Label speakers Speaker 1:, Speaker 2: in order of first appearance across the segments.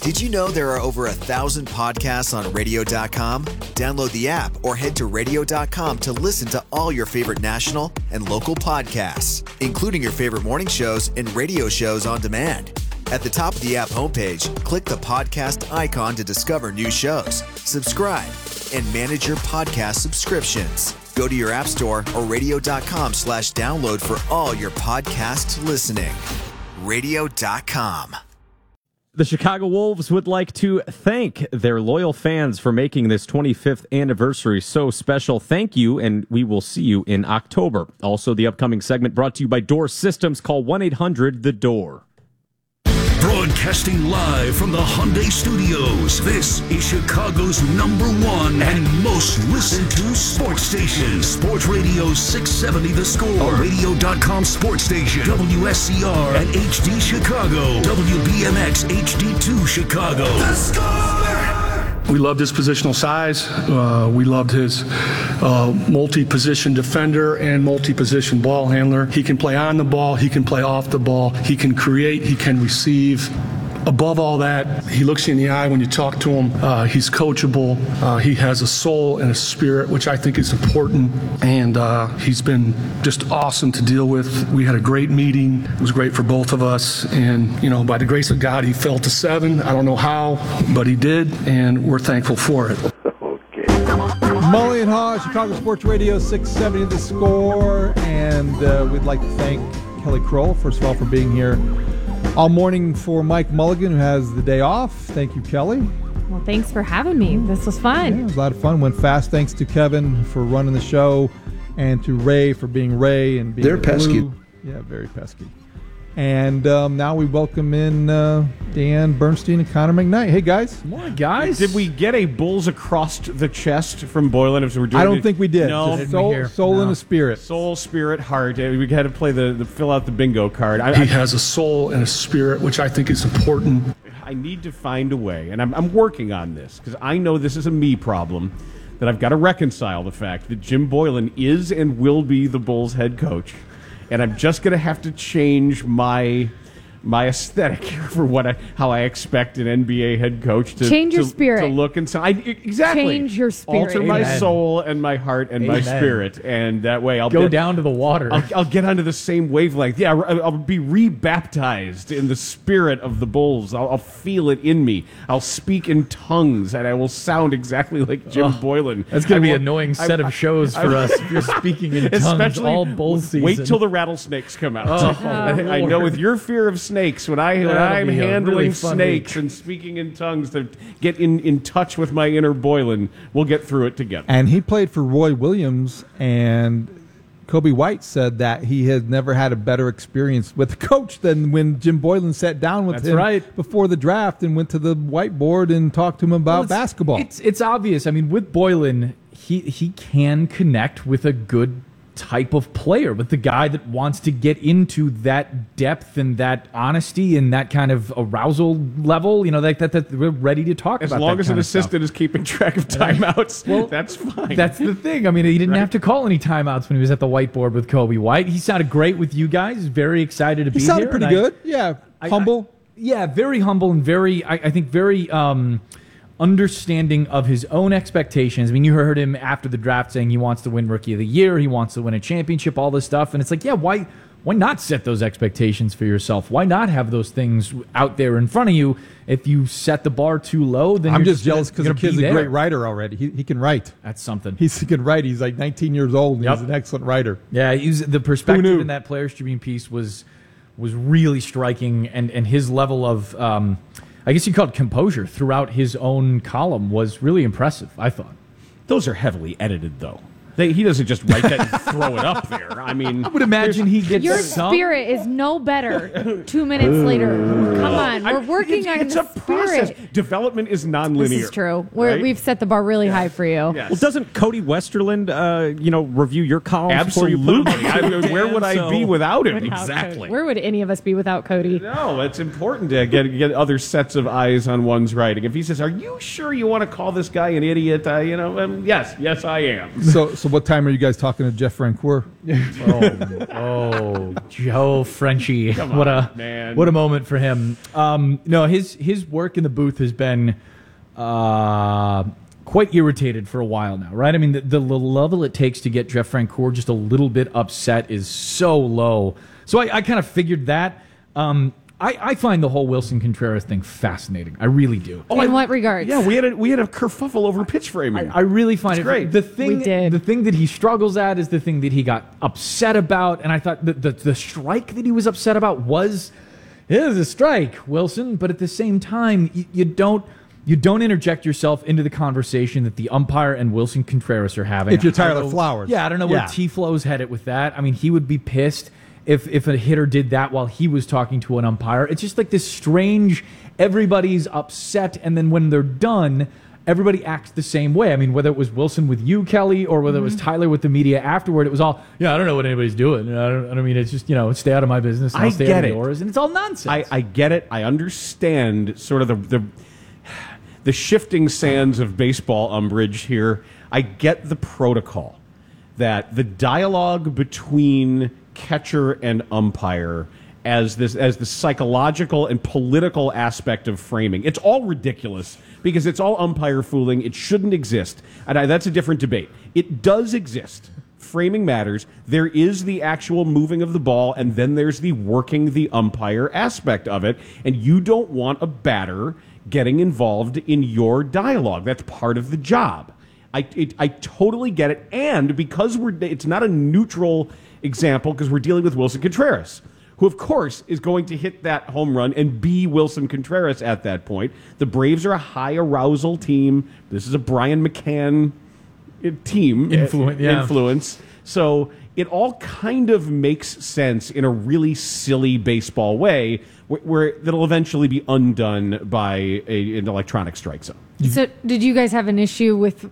Speaker 1: Did you know there are over 1,000 podcasts on radio.com? Download the app or head to radio.com to listen to all your favorite national and local podcasts, including your favorite morning shows and radio shows on demand. At the top of the app homepage, click the podcast icon to discover new shows, subscribe, and manage your podcast subscriptions. Go to your app store or radio.com/download for all your podcast listening. Radio.com.
Speaker 2: The Chicago Wolves would like to thank their loyal fans for making this 25th anniversary so special. Thank you, and we will see you in October. Also, the upcoming segment brought to you by Door Systems. Call 1-800-THE-DOOR.
Speaker 3: Broadcasting live from the Hyundai Studios, this is Chicago's #1 and most listened to sports station. Sports Radio 670 The Score, a radio.com sports station. WSCR and HD Chicago, WBMX HD2 Chicago. The Score!
Speaker 4: We loved his positional size. We loved his multi-position defender and multi-position ball handler. He can play on the ball. He can play off the ball. He can create. He can receive. Above all that, he looks you in the eye when you talk to him. He's coachable. He has a soul and a spirit, which I think is important. And he's been just awesome to deal with. We had a great meeting. It was great for both of us. And, you know, by the grace of God, he fell to 7. I don't know how, but he did. And we're thankful for it.
Speaker 5: Mully and Haw, Chicago Sports Radio 670 The Score. And we'd like to thank Kelly Kroll, first of all, for being here all morning for Mike Mulligan, who has the day off. Thank you, Kelly.
Speaker 6: Well, thanks for having me. This was fun.
Speaker 5: Yeah, it was a lot of fun. Went fast. Thanks to Kevin for running the show, and to Ray for being Ray and being.
Speaker 7: They're pesky.
Speaker 5: Yeah, very pesky. And now we welcome in Dan Bernstein and Connor McKnight. Hey, guys.
Speaker 2: Come on, guys. Did we get a bulls across the chest from Boylan? As we're doing
Speaker 5: I don't think we did.
Speaker 2: No.
Speaker 5: Soul and a spirit.
Speaker 2: Soul, spirit, heart. We had to play the fill out the bingo card.
Speaker 4: He has a soul and a spirit, which I think is important.
Speaker 2: I need to find a way, and I'm working on this, because I know this is a me problem, that I've got to reconcile the fact that Jim Boylan is and will be the Bulls head coach. And I'm just going to have to change my aesthetic for how I expect an NBA head coach to
Speaker 6: change your spirit
Speaker 2: to look and sound. Exactly.
Speaker 6: Change your spirit.
Speaker 2: Alter my soul and my heart and my spirit, and that way I'll
Speaker 8: go down to the water.
Speaker 2: I'll get onto the same wavelength. Yeah, I'll be rebaptized in the spirit of the Bulls. I'll feel it in me. I'll speak in tongues, and I will sound exactly like Jim Boylan.
Speaker 8: That's going to be an annoying set of shows for us if you're speaking in tongues all Bull season.
Speaker 2: Wait till the rattlesnakes come out. I know with your fear of snakes, when I'm handling
Speaker 8: really
Speaker 2: snakes and speaking in tongues to get in touch with my inner Boylan, we'll get through it together.
Speaker 5: And he played for Roy Williams, and Kobe White said that he has never had a better experience with a coach than when Jim Boylan sat down with him before the draft and went to the whiteboard and talked to him about basketball.
Speaker 8: It's obvious. I mean, with Boylan, he can connect with a good type of player, with the guy that wants to get into that depth and that honesty and that kind of arousal level, you know, that we're ready to talk about.
Speaker 2: As long as an assistant is keeping track of timeouts, well, that's fine.
Speaker 8: That's the thing. I mean, he didn't have to call any timeouts when he was at the whiteboard with Kobe White. He sounded great with you guys. Very excited to be here.
Speaker 5: He sounded pretty good. Yeah, humble.
Speaker 8: Very humble and very, I think, very understanding of his own expectations. I mean, you heard him after the draft saying he wants to win Rookie of the Year, he wants to win a championship, all this stuff. And it's like, yeah, why not set those expectations for yourself? Why not have those things out there in front of you? If you set the bar too low, then
Speaker 5: I'm just jealous because the kid's a great writer already. He can write.
Speaker 8: That's something.
Speaker 5: He can write. He's like 19 years old, and he's an excellent writer.
Speaker 8: Yeah, the perspective in that Players Tribune piece was really striking, and his level of I guess you call it composure throughout his own column was really impressive, I thought.
Speaker 2: Those are heavily edited, though. He doesn't just write that and throw it up there. I mean,
Speaker 8: I would imagine he gets
Speaker 6: your spirit is no better 2 minutes later. Come on, we're working on
Speaker 2: it's
Speaker 6: the
Speaker 2: a process.
Speaker 6: spirit.
Speaker 2: Development is nonlinear.
Speaker 6: This is true.
Speaker 2: Right?
Speaker 6: We've set the bar really high for you.
Speaker 2: Yes.
Speaker 7: Well, doesn't Cody Westerland, review your columns?
Speaker 2: Absolutely. Where would I be without him?
Speaker 7: Exactly.
Speaker 6: Cody. Where would any of us be without Cody?
Speaker 2: No, it's important to get other sets of eyes on one's writing. If he says, "Are you sure you want to call this guy an idiot?" Yes, I am.
Speaker 5: So So what time are you guys talking to Jeff Francoeur?
Speaker 8: Joe Frenchie. What a moment for him. No, his work in the booth has been quite irritated for a while now, right? I mean, the level it takes to get Jeff Francoeur just a little bit upset is so low. So I kind of figured that. I find the whole Wilson Contreras thing fascinating. I really do.
Speaker 6: In what regards?
Speaker 2: Yeah, we had a kerfuffle over pitch framing.
Speaker 8: I really find it
Speaker 2: great.
Speaker 8: The thing,
Speaker 6: We did.
Speaker 8: the thing that he struggles at is the thing that he got upset about, and I thought the strike that he was upset about was a strike, Wilson. But at the same time, you don't interject yourself into the conversation that the umpire and Wilson Contreras are having.
Speaker 5: If you're Tyler Flowers.
Speaker 8: Yeah, I don't know where T-Flow's headed with that. I mean, he would be pissed if a hitter did that while he was talking to an umpire. It's just like this strange, everybody's upset, and then when they're done, everybody acts the same way. I mean, whether it was Wilson with you, Kelly, or whether it was Tyler with the media afterward, it was all, I don't know what anybody's doing. I mean, it's just, stay out of my business, and I'll stay out of yours, and it's all nonsense.
Speaker 2: I get it. I understand sort of the shifting sands of baseball umbrage here. I get the protocol that the dialogue between catcher and umpire as the psychological and political aspect of framing. It's all ridiculous because it's all umpire fooling. It shouldn't exist. And that's a different debate. It does exist. Framing matters. There is the actual moving of the ball, and then there's the working the umpire aspect of it. And you don't want a batter getting involved in your dialogue. That's part of the job. I totally get it. And because it's not a neutral example, because we're dealing with Wilson Contreras, who, of course, is going to hit that home run and be Wilson Contreras at that point. The Braves are a high arousal team. This is a Brian McCann team. Influence. So it all kind of makes sense in a really silly baseball way where that'll eventually be undone by an electronic strike zone.
Speaker 6: So did you guys have an issue with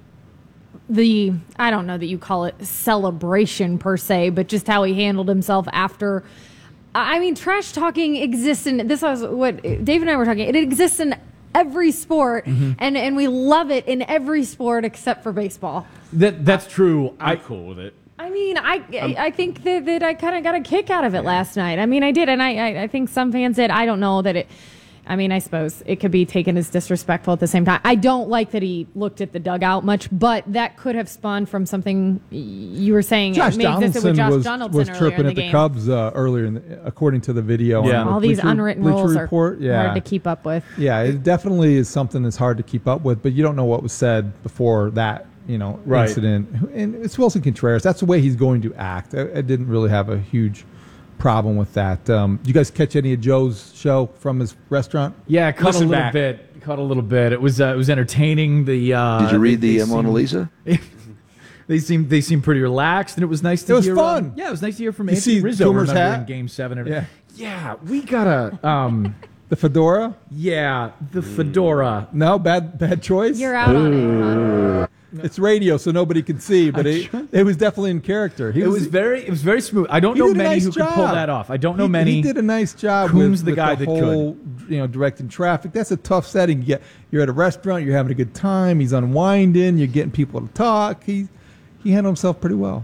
Speaker 6: I don't know that you call it celebration per se, but just how he handled himself after? I mean, trash talking exists in, this was what Dave and I were talking, it exists in every sport, and we love it in every sport except for baseball.
Speaker 8: That's true.
Speaker 2: I'm cool with it.
Speaker 6: I mean, I think that I kind of got a kick out of it last night. I mean, I did, and I think some fans did. I don't know that it... I mean, I suppose it could be taken as disrespectful at the same time. I don't like that he looked at the dugout much, but that could have spawned from something you were saying.
Speaker 5: Josh Donaldson was chirping at the
Speaker 6: game.
Speaker 5: Cubs earlier, according to the video.
Speaker 8: Yeah.
Speaker 6: All these unwritten rules are
Speaker 5: hard
Speaker 6: to keep up with.
Speaker 5: Yeah, it definitely is something that's hard to keep up with, but you don't know what was said before that incident. And it's Wilson Contreras. That's the way he's going to act. I didn't really have a huge problem with that. You guys catch any of Joe's show from his restaurant?
Speaker 8: Yeah, caught a little bit. It was entertaining. Did
Speaker 9: you read the Mona Lisa?
Speaker 8: They seem pretty relaxed, and it was nice to hear.
Speaker 5: It was fun.
Speaker 8: Yeah, it was nice to hear from
Speaker 5: You
Speaker 8: Anthony
Speaker 5: see
Speaker 8: Rizzo
Speaker 5: Toomer's hat?
Speaker 8: in Game 7.
Speaker 5: Yeah,
Speaker 8: we gotta.
Speaker 5: The fedora?
Speaker 8: Yeah, the fedora.
Speaker 5: No, bad choice.
Speaker 6: You're out on it, huh?
Speaker 5: It's radio, so nobody can see, but it was definitely in character.
Speaker 8: It was very smooth. I don't know many who could pull that off. I don't know many.
Speaker 5: He did a nice job.
Speaker 8: Coombs,
Speaker 5: with
Speaker 8: the guy
Speaker 5: the
Speaker 8: that
Speaker 5: whole, directing traffic. That's a tough setting. You're at a restaurant. You're having a good time. He's unwinding. You're getting people to talk. He handled himself pretty well.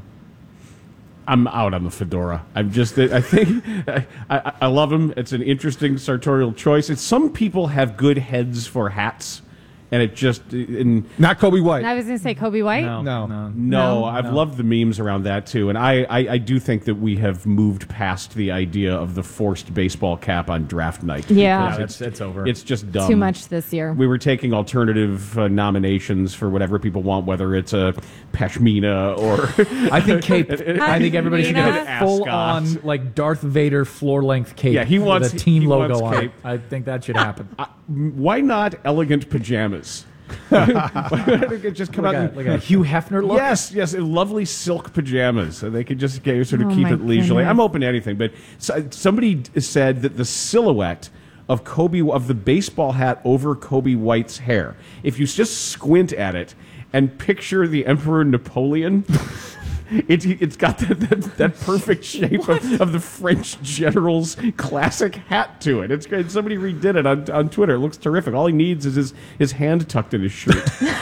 Speaker 2: I'm out on the fedora. I think I love him. It's an interesting sartorial choice. Some people have good heads for hats. And it just...
Speaker 5: Not Kobe White.
Speaker 6: I was going to say Kobe White.
Speaker 2: No, I've loved the memes around that, too. And I do think that we have moved past the idea of the forced baseball cap on draft night.
Speaker 6: Yeah.
Speaker 8: It's over.
Speaker 2: It's just dumb.
Speaker 6: Too much this year.
Speaker 2: We were taking alternative nominations for whatever people want, whether it's a Pashmina or...
Speaker 8: I think everybody should get a full-on, Darth Vader floor-length cape.
Speaker 2: Yeah, he wants...
Speaker 8: with a team logo on
Speaker 2: cape.
Speaker 8: it. I think that should happen.
Speaker 2: Why not elegant pajamas? Just come out
Speaker 8: like a Hugh Hefner look.
Speaker 2: Yes, lovely silk pajamas. So they could just keep it leisurely. I'm open to anything, but somebody said that the silhouette of the baseball hat over Kobe White's hair, if you just squint at it and picture the Emperor Napoleon. It's got that perfect shape of the French general's classic hat to it. It's great. Somebody redid it on Twitter. It looks terrific. All he needs is his hand tucked in his shirt.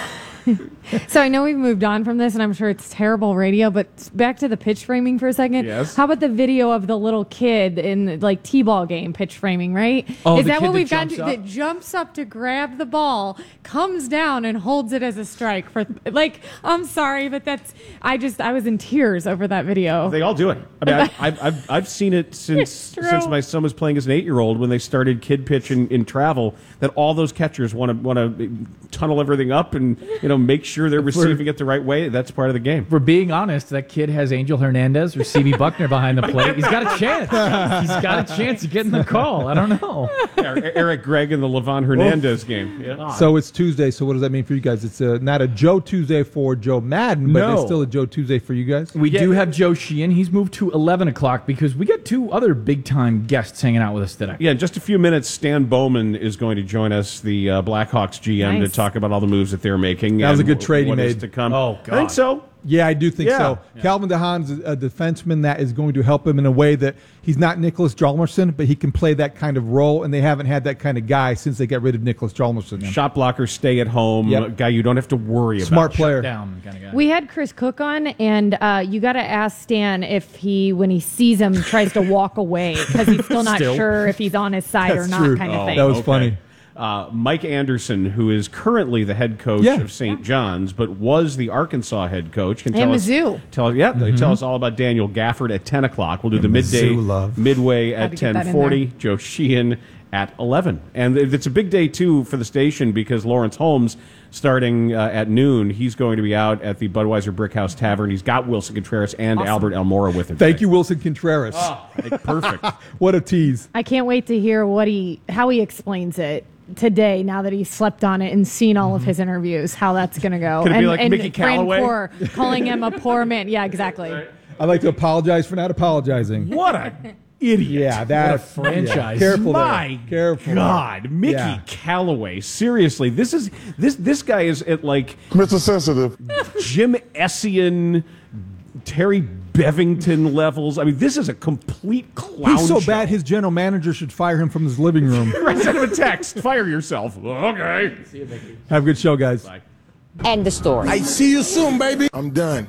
Speaker 6: So I know we've moved on from this, and I'm sure it's terrible radio, but back to the pitch framing for a second.
Speaker 2: Yes.
Speaker 6: How about the video of the little kid in like T-ball game pitch framing, right?
Speaker 8: Oh,
Speaker 6: Is
Speaker 8: the
Speaker 6: that
Speaker 8: kid
Speaker 6: what
Speaker 8: that
Speaker 6: we've got
Speaker 8: jumps
Speaker 6: to
Speaker 8: up?
Speaker 6: that jumps up to grab the ball, comes down and holds it as a strike for like, I'm sorry, but I was in tears over that video.
Speaker 2: They all do it. I mean, I've seen it since my son was playing as an 8-year-old when they started kid pitch in travel. That all those catchers want to tunnel everything up and make sure they're receiving it the right way. That's part of the game.
Speaker 8: For being honest, that kid has Angel Hernandez or CB Buckner behind the plate. He's got a chance. He's got a chance of getting the call. I don't know.
Speaker 2: Eric Gregg in the Levon Hernandez game. Yeah.
Speaker 5: So it's Tuesday. So what does that mean for you guys? It's not a Joe Tuesday for Joe Madden, but it's still a Joe Tuesday for you guys.
Speaker 8: We do have Joe Sheehan. He's moved to 11 o'clock because we got 2 other big-time guests hanging out with us today.
Speaker 2: Yeah, in just a few minutes, Stan Bowman is going to join us, the Blackhawks GM,
Speaker 6: Nice.
Speaker 2: to talk about all the moves that they're making.
Speaker 5: That was
Speaker 2: and
Speaker 5: a good trade he
Speaker 2: what is
Speaker 5: made.
Speaker 2: to come.
Speaker 8: Oh, God.
Speaker 2: I think so.
Speaker 5: Yeah, I do think
Speaker 2: Yeah.
Speaker 5: so.
Speaker 2: Yeah.
Speaker 5: Calvin DeHaan's a defenseman that is going to help him in a way that he's not Nicholas Hjalmarsson, but he can play that kind of role, and they haven't had that kind of guy since they got rid of Nicholas Hjalmarsson.
Speaker 2: Shot blocker, stay at home,
Speaker 5: Yep.
Speaker 2: guy you don't have to worry about.
Speaker 5: Smart player.
Speaker 8: Down kind of guy.
Speaker 6: We had Chris Cook on, and you got to ask Stan if he, when he sees him, tries to walk away because he's still not sure if he's on his side or
Speaker 5: That's
Speaker 6: not,
Speaker 5: true.
Speaker 6: kind of thing.
Speaker 5: That was funny.
Speaker 2: Mike Anderson, who is currently the head coach of St. John's, but was the Arkansas head coach, can tell
Speaker 6: And
Speaker 2: us.
Speaker 6: Mizzou.
Speaker 2: They tell us all about Daniel Gafford at 10 o'clock. We'll do the
Speaker 5: Mizzou love.
Speaker 2: midway
Speaker 6: Had
Speaker 2: at
Speaker 6: to get that in
Speaker 2: 10:40. Joe Sheehan at 11, and it's a big day too for the station because Lawrence Holmes, starting at noon, he's going to be out at the Budweiser Brickhouse Tavern. He's got Wilson Contreras and Albert Elmora with him.
Speaker 5: Thank you, Wilson Contreras.
Speaker 2: Perfect.
Speaker 5: What a tease.
Speaker 6: I can't wait to hear how he explains it today. Now that he's slept on it and seen all of his interviews, how that's going to go.
Speaker 2: Could it
Speaker 6: and
Speaker 2: be like
Speaker 6: and
Speaker 2: Mickey
Speaker 6: Fran
Speaker 2: Callaway?
Speaker 6: Core calling him a poor man. Yeah, exactly.
Speaker 5: I'd like to apologize for not apologizing.
Speaker 2: What a idiot!
Speaker 5: Yeah, that
Speaker 8: franchise.
Speaker 5: Yeah, careful
Speaker 2: My
Speaker 5: there. Careful.
Speaker 2: God, Mickey
Speaker 5: Yeah.
Speaker 2: Callaway. Seriously, this guy is at like
Speaker 10: Mr. Sensitive.
Speaker 2: Jim Essien, Terry Bevington levels. I mean, this is a complete clown.
Speaker 5: He's so
Speaker 2: show.
Speaker 5: bad his general manager should fire him from his living room.
Speaker 2: Send him a text. Fire yourself. Okay.
Speaker 5: Have a good show, guys.
Speaker 2: Bye.
Speaker 11: End the story.
Speaker 10: I see you soon, baby. I'm done.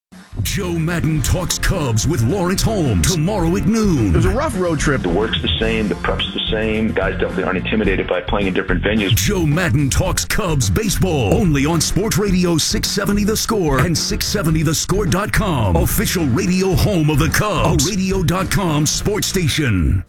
Speaker 3: Joe Madden Talks Cubs with Lawrence Holmes tomorrow at noon.
Speaker 10: It was a rough road trip.
Speaker 12: The work's the same, the prep's the same. Guys definitely aren't intimidated by playing in different venues.
Speaker 3: Joe Madden Talks Cubs baseball only on Sports Radio 670 The Score and 670thescore.com. Official radio home of the Cubs. A radio.com sports station.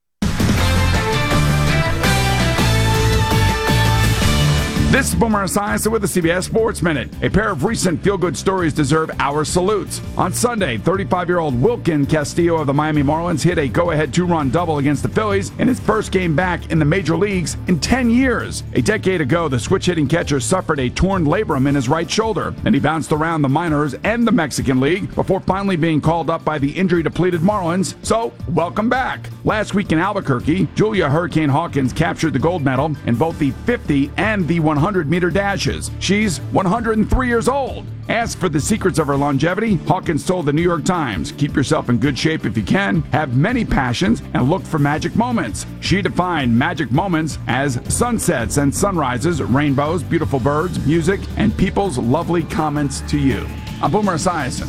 Speaker 13: This is Boomer Esiason with the CBS Sports Minute. A pair of recent feel-good stories deserve our salutes. On Sunday, 35-year-old Wilkin Castillo of the Miami Marlins hit a go-ahead 2-run double against the Phillies in his first game back in the major leagues in 10 years. A decade ago, the switch-hitting catcher suffered a torn labrum in his right shoulder, and he bounced around the minors and the Mexican League before finally being called up by the injury-depleted Marlins. So, welcome back. Last week in Albuquerque, Julia Hurricane Hawkins captured the gold medal in both the 50 and the 100-meter dashes. She's 103 years old. Asked for the secrets of her longevity, Hawkins told the New York Times, "Keep yourself in good shape if you can, have many passions, and look for magic moments." She defined magic moments as sunsets and sunrises, rainbows, beautiful birds, music, and people's lovely comments to you. I'm Boomer Esiason.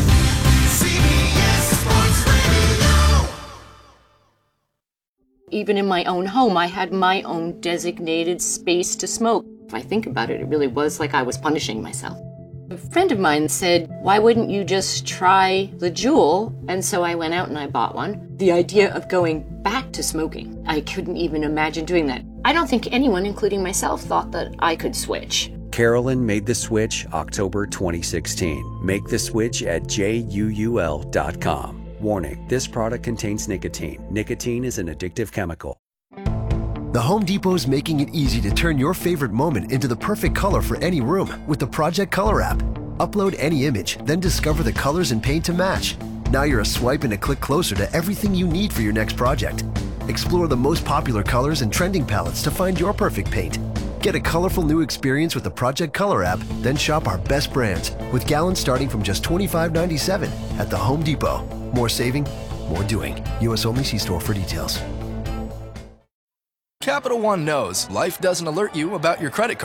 Speaker 11: Even in my own home, I had my own designated space to smoke. If I think about it, it really was like I was punishing myself. A friend of mine said, "Why wouldn't you just try the Juul?" And so I went out and I bought one. The idea of going back to smoking, I couldn't even imagine doing that. I don't think anyone, including myself, thought that I could switch.
Speaker 14: Carolyn made the switch October 2016. Make the switch at JUUL.com. Warning, this product contains nicotine. Nicotine is an addictive chemical.
Speaker 15: The Home Depot is making it easy to turn your favorite moment into the perfect color for any room with the Project Color app. Upload any image, then discover the colors and paint to match. Now you're a swipe and a click closer to everything you need for your next project. Explore the most popular colors and trending palettes to find your perfect paint. Get a colorful new experience with the Project Color app, then shop our best brands with gallons starting from just $25.97 at the Home Depot. More saving, more doing. U.S. only. See store for details.
Speaker 16: Capital One knows life doesn't alert you about your credit card.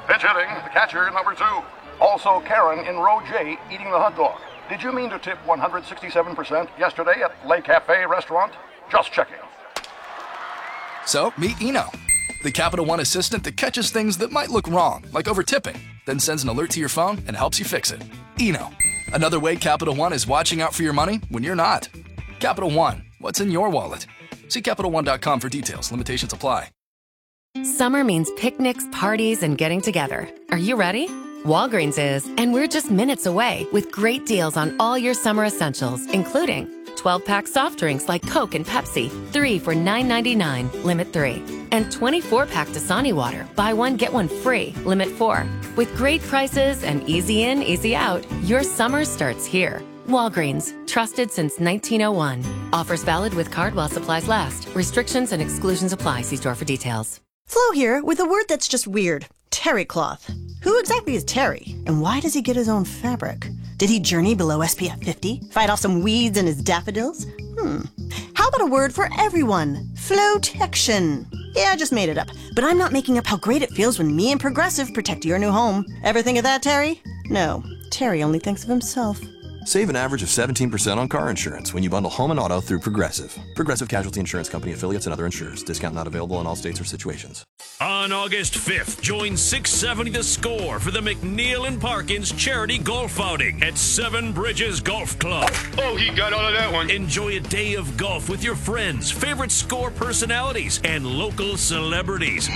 Speaker 16: Pitch hitting, the catcher, number 2. Also Karen in row J eating the hot dog. Did you mean to tip 167% yesterday at Le Cafe restaurant? Just checking.
Speaker 17: So, meet Eno, the Capital One assistant that catches things that might look wrong, like over-tipping, then sends an alert to your phone and helps you fix it. Eno, another way Capital One is watching out for your money when you're not. Capital One, what's in your wallet? See CapitalOne.com for details. Limitations apply.
Speaker 18: Summer means picnics, parties, and getting together. Are you ready? Walgreens is, and we're just minutes away with great deals on all your summer essentials, including 12-pack soft drinks like Coke and Pepsi, 3 for $9.99, limit 3. And 24-pack Dasani water, buy one, get one free, limit 4. With great prices and easy in, easy out, your summer starts here. Walgreens, trusted since 1901. Offers valid with card while supplies last. Restrictions and exclusions apply. See store for details.
Speaker 19: Flo here with a word that's just weird. Terry cloth. Who exactly is Terry? And why does he get his own fabric? Did he journey below SPF 50? Fight off some weeds in his daffodils? How about a word for everyone? Flotection. Yeah, I just made it up. But I'm not making up how great it feels when me and Progressive protect your new home. Ever think of that, Terry? No. Terry only thinks of himself.
Speaker 20: Save an average of 17% on car insurance when you bundle home and auto through Progressive. Progressive Casualty Insurance Company, affiliates, and other insurers. Discount not available in all states or situations.
Speaker 3: On August 5th, join 670 The Score for the McNeil and Parkins charity golf outing at Seven Bridges Golf Club.
Speaker 10: Oh, he got all of that one.
Speaker 3: Enjoy a day of golf with your friends, favorite Score personalities, and local celebrities.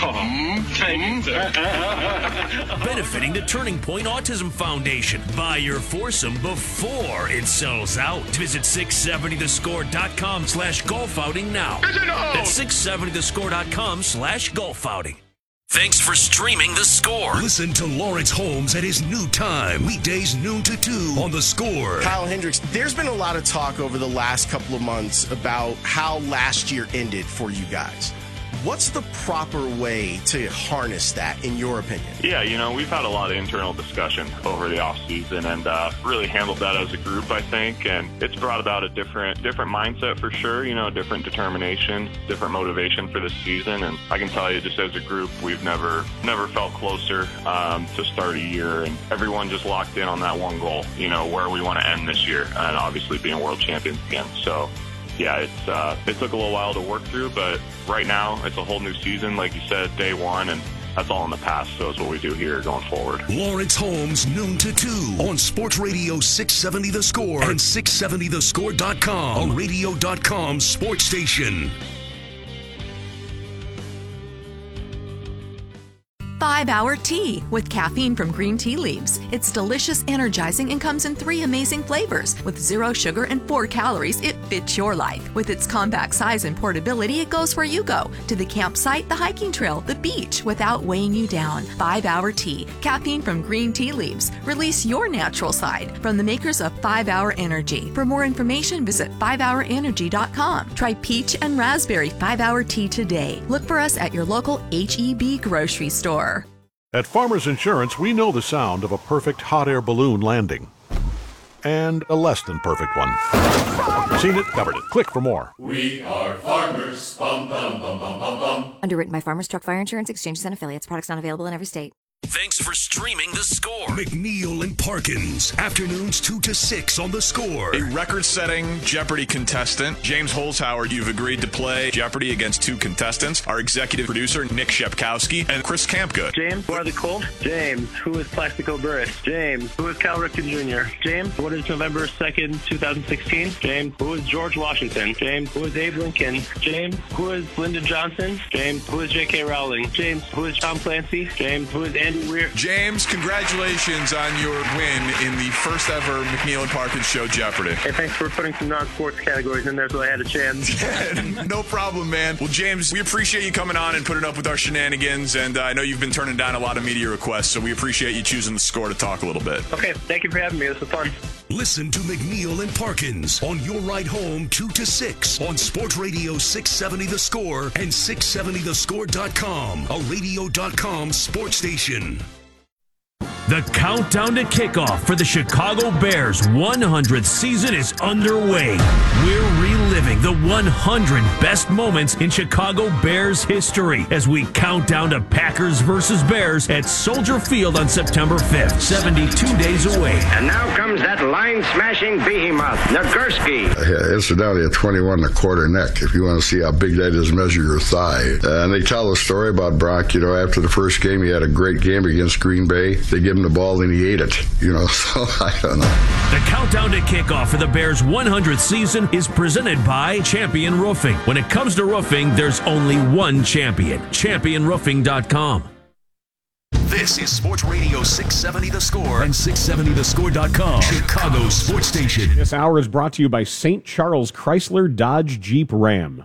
Speaker 3: Benefiting the Turning Point Autism Foundation. Buy your foursome before it sells out. Visit 670thescore.com/golf outing now. That's 670thescore.com/golf outing. Thanks for streaming The Score. Listen to Lawrence Holmes at his new time, weekdays noon to 2 on The Score.
Speaker 21: Kyle Hendricks, there's been a lot of talk over the last couple of months about how last year ended for you guys. What's the proper way to harness that, in your opinion?
Speaker 22: Yeah, we've had a lot of internal discussion over the offseason and really handled that as a group, I think. And it's brought about a different mindset for sure, different determination, different motivation for this season. And I can tell you, just as a group, we've never felt closer to start a year. And everyone just locked in on that one goal, where we want to end this year, and obviously being world champions again. So, yeah, it took a little while to work through, but right now it's a whole new season, like you said, day one, and that's all in the past, so it's what we do here going forward.
Speaker 3: Lawrence Holmes, noon to 2 on Sports Radio 670 The Score and 670thescore.com, a radio.com sports station.
Speaker 23: 5-Hour Tea with caffeine from green tea leaves. It's delicious, energizing, and comes in 3 amazing flavors. With 0 sugar and 4 calories, it fits your life. With its compact size and portability, it goes where you go. To the campsite, the hiking trail, the beach, without weighing you down. 5-Hour Tea. Caffeine from green tea leaves. Release your natural side. From the makers of 5-Hour Energy. For more information, visit 5hourenergy.com. Try peach and raspberry 5-Hour Tea today. Look for us at your local H-E-B grocery store.
Speaker 24: At Farmers Insurance, we know the sound of a perfect hot air balloon landing. And a less than perfect one. Seen it, covered it. Click for more.
Speaker 25: We are farmers. Bum, bum, bum, bum, bum, bum.
Speaker 26: Underwritten by Farmers Truck Fire Insurance Exchanges and Affiliates. Products not available in every state.
Speaker 3: Thanks for streaming The Score. McNeil and Parkins, afternoons 2 to 6 on The Score.
Speaker 27: A record-setting Jeopardy contestant, James Holzhauer, you've agreed to play Jeopardy against 2 contestants. Our executive producer, Nick Shepkowski, and Chris Kampka.
Speaker 28: James, who are the Colts? James, who is Plaxico Burress? James, who is Cal Ripken Jr.? James, what is November 2nd, 2016? James, who is George Washington? James, who is Abe Lincoln? James, who is Lyndon Johnson? James, who is J.K. Rowling? James, who is Tom Clancy? James, who is Andy Weir?
Speaker 27: James, congratulations on your win in the first ever McNeil and Parkins Show Jeopardy.
Speaker 28: Hey, thanks for putting some non-sports categories in there so I had a chance.
Speaker 27: No problem, man. Well, James, we appreciate you coming on and putting up with our shenanigans, and I know you've been turning down a lot of media requests, so we appreciate you choosing The Score to talk a little bit.
Speaker 28: Okay, thank you for having me. This was fun.
Speaker 3: Listen to McNeil and Parkins on your ride home 2 to 6 on Sports Radio 670 The Score and 670thescore.com, a radio.com sports station. The countdown to kickoff for the Chicago Bears' 100th season is underway. We're reliving reliving the 100 best moments in Chicago Bears history as we count down to Packers versus Bears at Soldier Field on September 5th, 72 days away.
Speaker 1: And now comes that line-smashing behemoth, Nagurski.
Speaker 2: Incidentally, a 21.25 neck, if you want to see how big that is, measure your thigh. And they tell a story about Brock, after the first game, he had a great game against Green Bay. They gave him the ball and he ate it, so I don't know.
Speaker 3: The countdown to kickoff for the Bears' 100th season is presented by Champion Roofing. When it comes to roofing, there's only one champion, championroofing.com. This is Sports Radio 670 The Score and 670thescore.com, Chicago sports station.
Speaker 4: This hour is brought to you by St. Charles Chrysler Dodge Jeep Ram.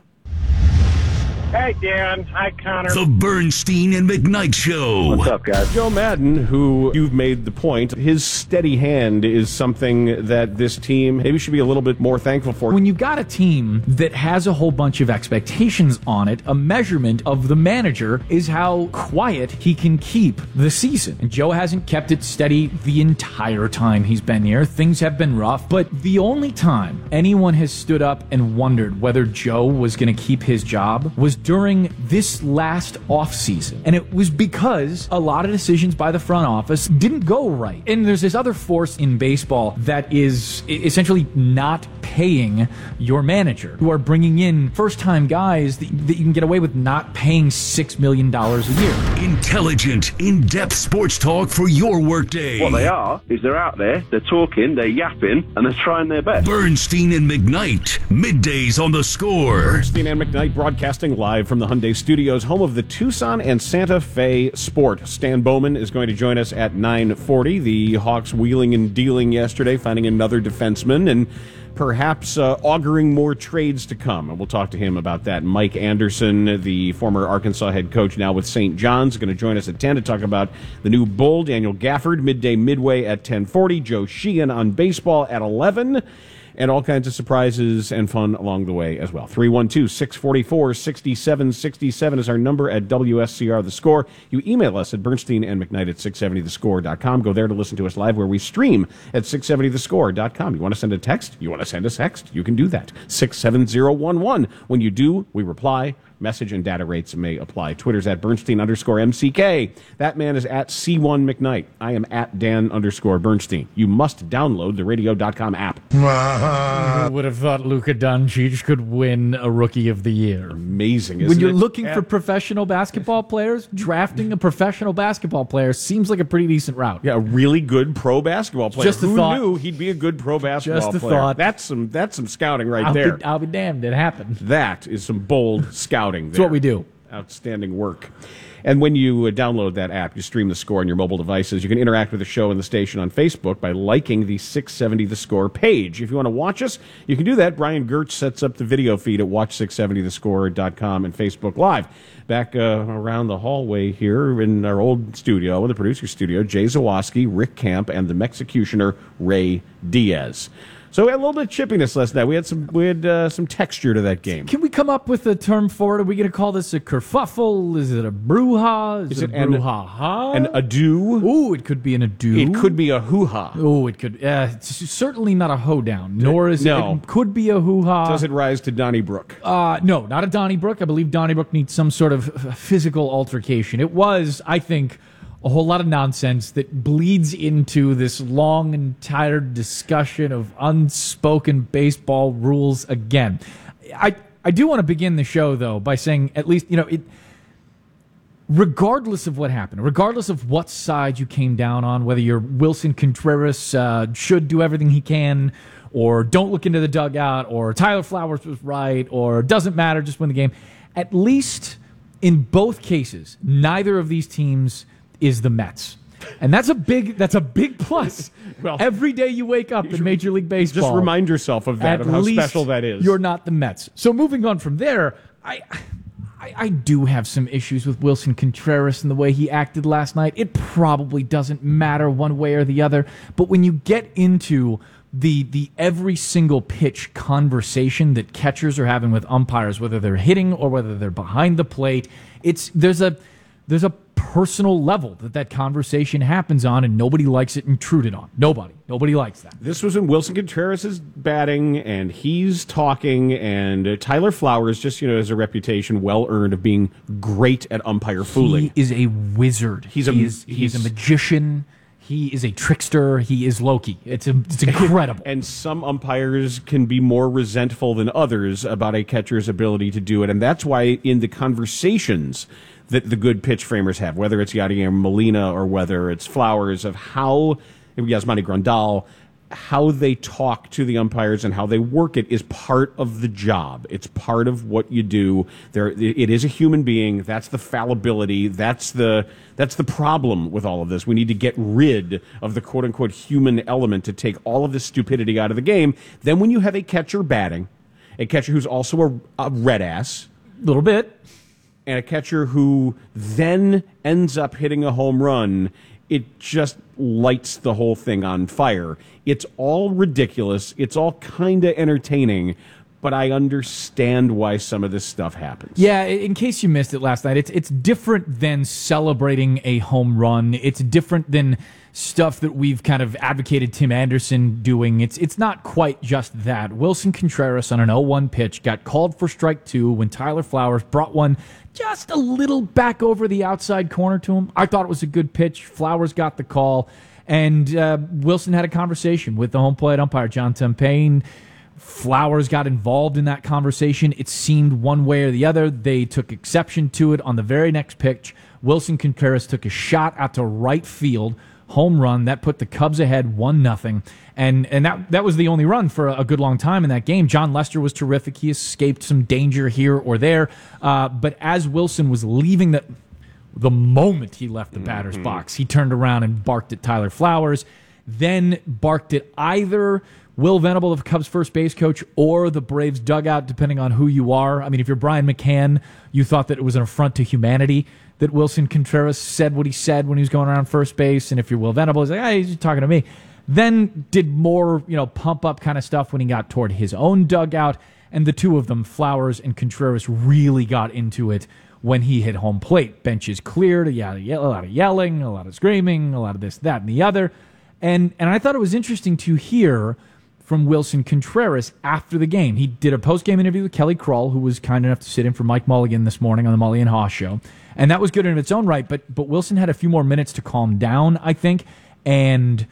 Speaker 28: Hey, Dan. Hi, Connor.
Speaker 3: The Bernstein and McKnight Show.
Speaker 28: What's up, guys?
Speaker 4: Joe Madden, who you've made the point, his steady hand is something that this team maybe should be a little bit more thankful for.
Speaker 5: When you've got a team that has a whole bunch of expectations on it, a measurement of the manager is how quiet he can keep the season. And Joe hasn't kept it steady the entire time he's been here. Things have been rough, but the only time anyone has stood up and wondered whether Joe was going to keep his job was during this last offseason. And it was because a lot of decisions by the front office didn't go right. And there's this other force in baseball that is essentially not paying your manager, who are bringing in first-time guys that you can get away with not paying $6 million a year.
Speaker 3: Intelligent, in-depth sports talk for your workday.
Speaker 28: What they are is they're out there, they're talking, they're yapping, and they're trying their best.
Speaker 3: Bernstein and McKnight, middays on The Score.
Speaker 4: Bernstein and McKnight broadcasting live from the Hyundai Studios, home of the Tucson and Santa Fe Sport. Stan Bowman is going to join us at 9:40. The Hawks wheeling and dealing yesterday, finding another defenseman, and perhaps auguring more trades to come. And we'll talk to him about that. Mike Anderson, the former Arkansas head coach, now with St. John's, going to join us at 10 to talk about the new Bull. Daniel Gafford, midday midway at 10:40. Joe Sheehan on baseball at 11. And all kinds of surprises and fun along the way as well. 312-644-6767 is our number at WSCR The Score. You email us at Bernstein and McKnight at 670thescore.com. Go there to listen to us live, where we stream at 670thescore.com. You want to send a text? You want to send a text? You can do that. 67011. When you do, we reply. Message and data rates may apply. Twitter's at Bernstein_MCK. That man is at C1 McKnight. I am at Dan_Bernstein. You must download the radio.com app.
Speaker 5: Who would have thought Luka Doncic could win a Rookie of the Year?
Speaker 4: Amazing, isn't
Speaker 5: When you're
Speaker 4: it?
Speaker 5: looking for professional basketball players, drafting a professional basketball player seems like a pretty decent route.
Speaker 4: Yeah, a really good pro basketball player.
Speaker 5: Just a
Speaker 4: Who
Speaker 5: thought.
Speaker 4: knew he'd be a good pro basketball
Speaker 5: Just a
Speaker 4: player?
Speaker 5: thought.
Speaker 4: That's some scouting right there.
Speaker 5: I'll be damned. It happened.
Speaker 4: That is some bold scouting.
Speaker 5: That's what we do.
Speaker 4: Outstanding work. And when you download that app, you stream The Score on your mobile devices. You can interact with the show and the station on Facebook by liking the 670 The Score page. If you want to watch us, you can do that. Brian Gertz sets up the video feed at watch670thescore.com and Facebook Live. Back around the hallway here in our old studio, in the producer studio, Jay Zawoski, Rick Camp, and the Mexicutioner, Ray Diaz. So we had a little bit of chippiness last night. We had some texture to that game.
Speaker 5: Can we come up with a term for it? Are we going to call this a kerfuffle? Is it a brouhaha? Is it a brouhaha?
Speaker 4: An ado?
Speaker 5: Ooh, it could be an ado.
Speaker 4: It could be a hoo-ha.
Speaker 5: Oh, it could. It's certainly not a hoedown, nor is it. It could be a hoo-ha.
Speaker 4: Does it rise to Donnybrook?
Speaker 5: No, not a Donnybrook. I believe Donnybrook needs some sort of physical altercation. It was, I think, a whole lot of nonsense that bleeds into this long and tired discussion of unspoken baseball rules again. I do want to begin the show, though, by saying at least, regardless of what happened, regardless of what side you came down on, whether you're Wilson Contreras should do everything he can, or don't look into the dugout, or Tyler Flowers was right, or doesn't matter, just win the game, at least in both cases, neither of these teams is the Mets. And that's a big plus.
Speaker 4: Well,
Speaker 5: every day you wake up in Major League Baseball,
Speaker 4: just remind yourself of that, of how special that is.
Speaker 5: You're not the Mets. So moving on from there, I do have some issues with Wilson Contreras and the way he acted last night. It probably doesn't matter one way or the other, but when you get into the every single pitch conversation that catchers are having with umpires, whether they're hitting or whether they're behind the plate, there's a personal level that conversation happens on, and nobody likes it intruded on. Nobody likes that.
Speaker 4: This was when Wilson Contreras is batting, and he's talking, and Tyler Flowers just, has a reputation well-earned of being great at umpire fooling.
Speaker 5: He is a wizard. He's a magician. He is a trickster. He is Loki. It's incredible.
Speaker 4: And some umpires can be more resentful than others about a catcher's ability to do it, and that's why in the conversations that the good pitch framers have, whether it's Yadier Molina or whether it's Flowers, of how Yasmani Grandal, how they talk to the umpires and how they work it is part of the job. It's part of what you do. It is a human being. That's the fallibility. That's the problem with all of this. We need to get rid of the quote-unquote human element to take all of this stupidity out of the game. Then when you have a catcher batting, a catcher who's also a red ass,
Speaker 5: a little bit,
Speaker 4: and a catcher who then ends up hitting a home run, it just lights the whole thing on fire. It's all ridiculous. It's all kind of entertaining, but I understand why some of this stuff happens.
Speaker 5: Yeah, in case you missed it last night, it's different than celebrating a home run. It's different than stuff that we've kind of advocated Tim Anderson doing. It's not quite just that. Wilson Contreras on an 0-1 pitch got called for strike 2 when Tyler Flowers brought one just a little back over the outside corner to him. I thought it was a good pitch. Flowers got the call, and Wilson had a conversation with the home plate umpire, John Tempane. Flowers got involved in that conversation. It seemed one way or the other. They took exception to it on the very next pitch. Wilson Contreras took a shot out to right field, home run. That put the Cubs ahead 1-0. And that was the only run for a good long time in that game. John Lester was terrific. He escaped some danger here or there. But as Wilson was leaving the moment he left the batter's box, he turned around and barked at Tyler Flowers, then barked at either Will Venable, the Cubs first base coach, or the Braves dugout, depending on who you are. I mean, if you're Brian McCann, you thought that it was an affront to humanity that Wilson Contreras said what he said when he was going around first base. And if you're Will Venable, he's like, hey, he's talking to me. Then did more, pump up kind of stuff when he got toward his own dugout. And the two of them, Flowers and Contreras, really got into it when he hit home plate. Benches cleared, a lot of yelling, a lot of screaming, a lot of this, that, and the other. And I thought it was interesting to hear from Wilson Contreras after the game. He did a post-game interview with Kelly Kroll, who was kind enough to sit in for Mike Mulligan this morning on the Mully and Haw show. And that was good in its own right, but Wilson had a few more minutes to calm down, I think, and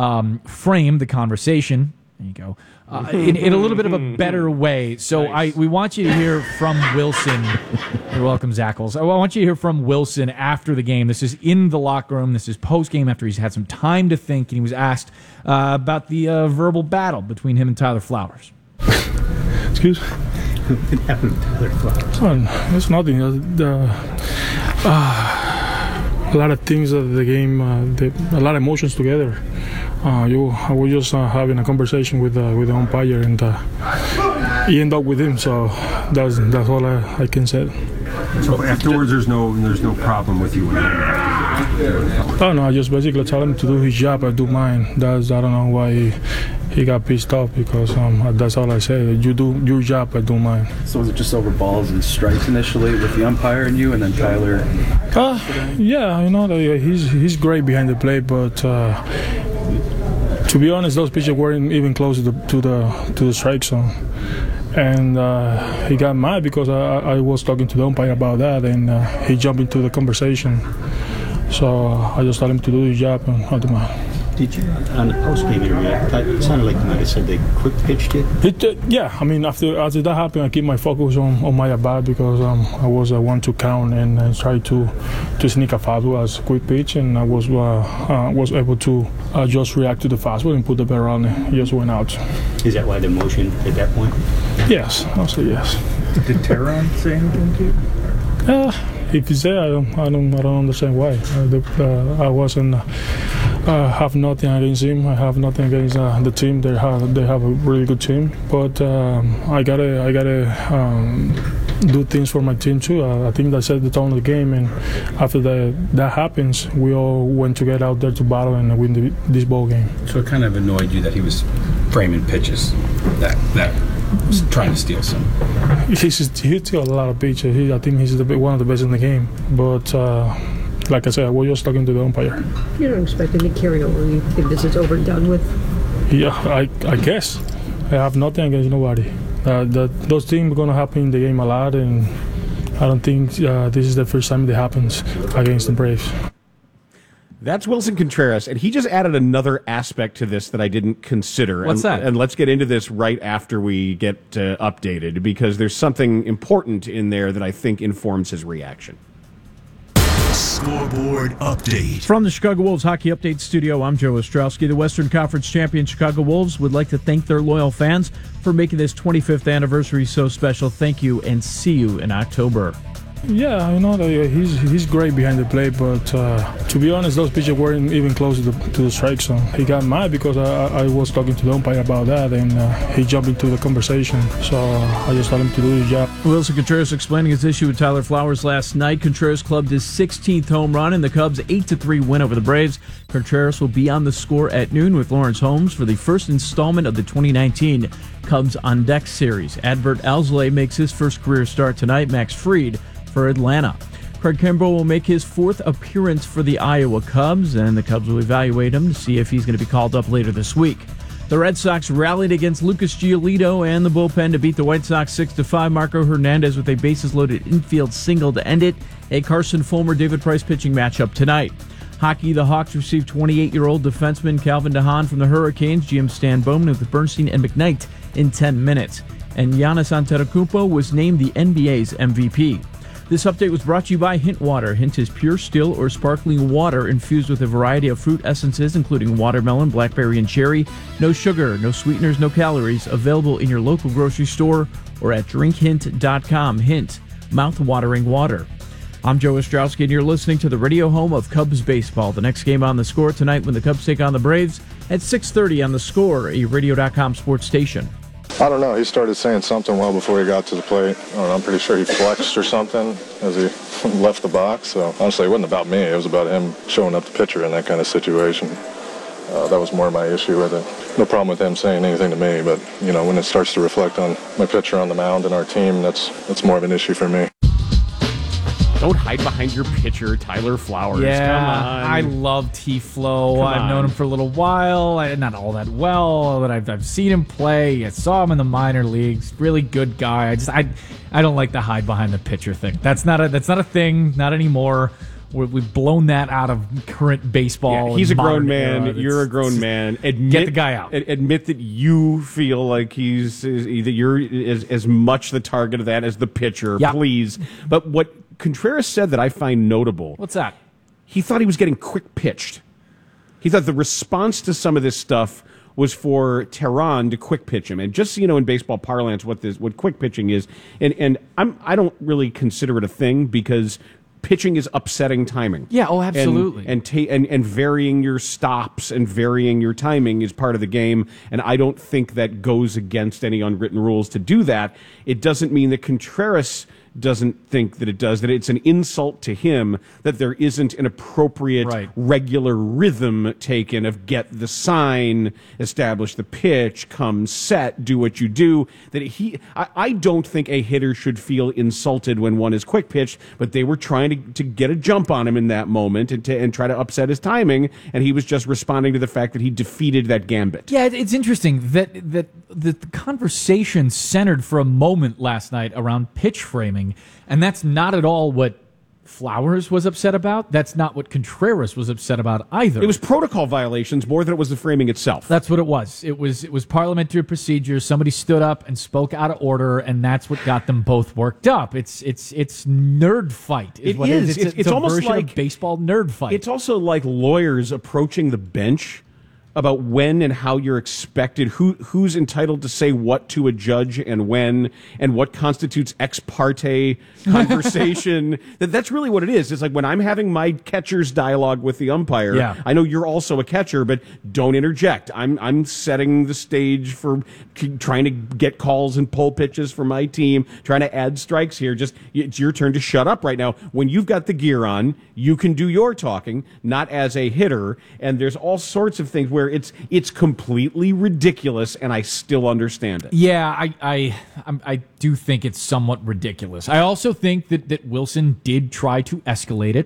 Speaker 5: frame the conversation. There you go. In a little bit of a better way. So nice. We want you to hear from Wilson. You're welcome, Zackles. I want you to hear from Wilson after the game. This is in the locker room. This is post-game after he's had some time to think, and he was asked about the verbal battle between him and Tyler Flowers.
Speaker 6: Excuse me? What happened to Tyler Flowers? It's nothing. A lot of things of the game, a lot of emotions together. I was just having a conversation with the umpire, and he ended up with him. So that's all I can say.
Speaker 7: So afterwards, there's no problem with you.
Speaker 6: Oh no, I just basically tell him to do his job. I do mine. I don't know why he got pissed off, because that's all I said. You do your job, I do mine.
Speaker 8: So was it just over balls and strikes initially with the umpire and you, and then Tyler?
Speaker 6: Yeah, he's great behind the plate, but to be honest, those pitches weren't even close to the strike zone. And he got mad because I was talking to the umpire about that, and he jumped into the conversation. So I just told him to do his job, and I'll do mine.
Speaker 7: Did you, on the post-game interview, it sounded like you might have said they quick pitched it?
Speaker 6: Yeah, I mean, after that happened, I keep my focus on my at-bat, because I was a 1-2 count, and I tried to sneak a fastball as a quick pitch, and I was able to just react to the fastball and put the barrel on it. It just went out.
Speaker 7: Is that why the motion at that point?
Speaker 6: Yes, I'll say yes.
Speaker 8: Did Teheran say anything to you?
Speaker 6: If he said, I don't understand why. I wasn't. Have nothing against him. I have nothing against the team. They have a really good team. But I gotta do things for my team too. I think that set the tone of the game. And after that happens, we all went to get out there to battle and win this ball game.
Speaker 7: So it kind of annoyed you that he was framing pitches that was trying to steal some.
Speaker 6: He steals a lot of pitches. I think he's one of the best in the game. But like I said, I was just talking to the umpire.
Speaker 9: You don't expect any carryover? You think this is over and done with?
Speaker 6: Yeah, I guess. I have nothing against nobody. Those things are going to happen in the game a lot, and I don't think this is the first time it happens against the Braves.
Speaker 4: That's Wilson Contreras, and he just added another aspect to this that I didn't consider.
Speaker 5: What's that?
Speaker 4: And let's get into this right after we get updated, because there's something important in there that I think informs his reaction.
Speaker 3: Scoreboard update.
Speaker 11: From the Chicago Wolves Hockey Update Studio, I'm Joe Ostrowski. The Western Conference champion Chicago Wolves would like to thank their loyal fans for making this 25th anniversary so special. Thank you, and see you in October.
Speaker 6: Yeah, I know that he's great behind the plate, but to be honest, those pitches weren't even close to the strike zone. He got mad because I was talking to the umpire about that, and he jumped into the conversation. So I just told him to do his job.
Speaker 11: Wilson Contreras explaining his issue with Tyler Flowers last night. Contreras clubbed his 16th home run in the Cubs' 8-3 win over the Braves. Contreras will be on the score at noon with Lawrence Holmes for the first installment of the 2019 Cubs on Deck series. Adbert Alzolay makes his first career start tonight. Max Fried for Atlanta. Craig Kimbrell will make his fourth appearance for the Iowa Cubs, and the Cubs will evaluate him to see if he's going to be called up later this week. The Red Sox rallied against Lucas Giolito and the bullpen to beat the White Sox 6-5. Marco Hernandez with a bases-loaded infield single to end it. A Carson Fulmer-David Price pitching matchup tonight. Hockey, the Hawks received 28-year-old defenseman Calvin DeHaan from the Hurricanes. GM Stan Bowman with Bernstein and McKnight in 10 minutes. And Giannis Antetokounmpo was named the NBA's MVP. This update was brought to you by Hint Water. Hint is pure, still, or sparkling water infused with a variety of fruit essences, including watermelon, blackberry, and cherry. No sugar, no sweeteners, no calories. Available in your local grocery store or at drinkhint.com. Hint, mouth-watering water. I'm Joe Ostrowski, and you're listening to the radio home of Cubs baseball. The next game on the score tonight when the Cubs take on the Braves at 6:30 on the Score, a radio.com sports station.
Speaker 12: I don't know. He started saying something well before he got to the plate. I don't know, I'm pretty sure he flexed or something as he left the box. So honestly, it wasn't about me. It was about him showing up the pitcher in that kind of situation. That was more my issue with it. No problem with him saying anything to me, but you know, when it starts to reflect on my pitcher on the mound and our team, that's more of an issue for me.
Speaker 4: Don't hide behind your pitcher, Tyler Flowers.
Speaker 5: Yeah,
Speaker 4: come on.
Speaker 5: I love T-Flow. I've known him for a little while. Not all that well, but I've seen him play. I saw him in the minor leagues. Really good guy. I don't like the hide behind the pitcher thing. That's not a thing. Not anymore. We've blown that out of current baseball.
Speaker 4: Yeah, he's a grown man. You're a grown man.
Speaker 5: Get the guy out.
Speaker 4: Admit that you feel like that you're as much the target of that as the pitcher. Yep. Please. But what Contreras said that I find notable.
Speaker 5: What's that?
Speaker 4: He thought he was getting quick pitched. He thought the response to some of this stuff was for Teheran to quick pitch him. And just so you know, in baseball parlance, what quick pitching is, and I don't really consider it a thing because pitching is upsetting timing.
Speaker 5: Yeah, oh, absolutely.
Speaker 4: And varying your stops and varying your timing is part of the game, and I don't think that goes against any unwritten rules to do that. It doesn't mean that Contreras doesn't think that it does, that it's an insult to him that there isn't an appropriate regular rhythm taken of get the sign, establish the pitch, come set, do what you do. That I don't think a hitter should feel insulted when one is quick pitched, but they were trying to get a jump on him in that moment and try to upset his timing, and he was just responding to the fact that he defeated that gambit.
Speaker 5: Yeah, it's interesting that the conversation centered for a moment last night around pitch framing. And that's not at all what Flowers was upset about. That's not what Contreras was upset about either.
Speaker 4: It was protocol violations more than it was the framing itself.
Speaker 5: That's what it was. It was parliamentary procedure. Somebody stood up and spoke out of order, and that's what got them both worked up. It's nerd fight.
Speaker 4: It is. It's
Speaker 5: a
Speaker 4: almost
Speaker 5: version
Speaker 4: like
Speaker 5: of baseball nerd fight.
Speaker 4: It's also like lawyers approaching the bench about when and how you're expected, who's entitled to say what to a judge and when, and what constitutes ex parte conversation. That's really what it is. It's like when I'm having my catcher's dialogue with the umpire,
Speaker 5: yeah.
Speaker 4: I know you're also a catcher, but don't interject. I'm setting the stage for trying to get calls and pull pitches for my team, trying to add strikes here. Just it's your turn to shut up right now. When you've got the gear on, you can do your talking, not as a hitter, and there's all sorts of things where it's completely ridiculous, and I still understand it.
Speaker 5: Yeah, I do think it's somewhat ridiculous. I also think that Wilson did try to escalate it.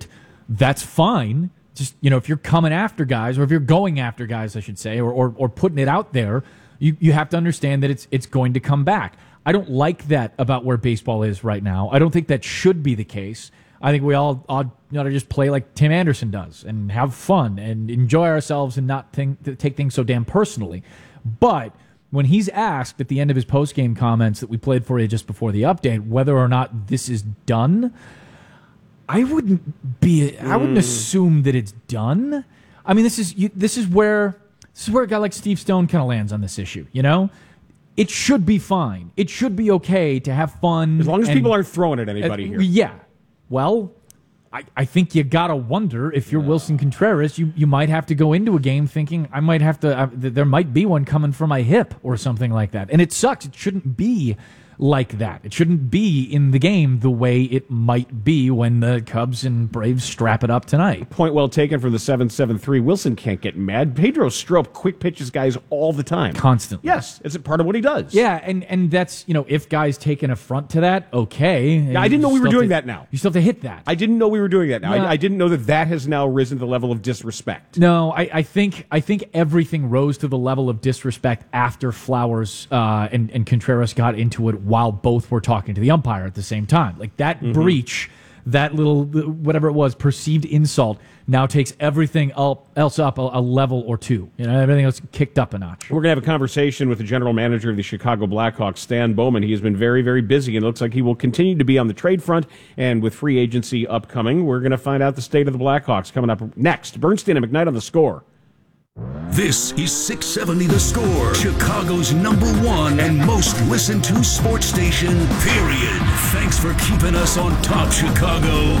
Speaker 5: that's fine. Just, if you're coming after guys, or if you're going after guys, I should say, or putting it out there, you have to understand that it's going to come back. I don't like that about where baseball is right now. I don't think that should be the case. I think we all ought to just play like Tim Anderson does and have fun and enjoy ourselves and not take things so damn personally. But when he's asked at the end of his post-game comments that we played for you just before the update whether or not this is done, I wouldn't assume that it's done. I mean, this is where a guy like Steve Stone kind of lands on this issue. It should be fine. It should be okay to have fun
Speaker 4: as long as people aren't throwing at anybody here.
Speaker 5: Yeah. Well, I think you gotta wonder if you're Wilson Contreras, you might have to go into a game thinking I might have to. There might be one coming for my hip or something like that, and it sucks. It shouldn't be like that. It shouldn't be in the game the way it might be when the Cubs and Braves strap it up tonight.
Speaker 4: Point well taken from the 773. Wilson can't get mad. Pedro Strop quick pitches guys all the time.
Speaker 5: Constantly.
Speaker 4: Yes, it's a part of what he does.
Speaker 5: Yeah, and that's, if guys take an affront to that, okay.
Speaker 4: Yeah, I didn't know we were doing that now.
Speaker 5: You still have to hit that.
Speaker 4: I didn't know we were doing that now.
Speaker 5: No.
Speaker 4: I didn't know that has now risen to the level of disrespect.
Speaker 5: No, I think everything rose to the level of disrespect after Flowers and Contreras got into it while both were talking to the umpire at the same time. Like that breach, that little, whatever it was, perceived insult now takes everything else up a level or two. Everything else kicked up a notch.
Speaker 4: We're going to have a conversation with the general manager of the Chicago Blackhawks, Stan Bowman. He has been very, very busy, and it looks like he will continue to be on the trade front. And with free agency upcoming, we're going to find out the state of the Blackhawks coming up next. Bernstein and McKnight on The Score.
Speaker 3: This is 670 The Score, Chicago's #1 and most listened to sports station, period. Thanks for keeping us on top, Chicago.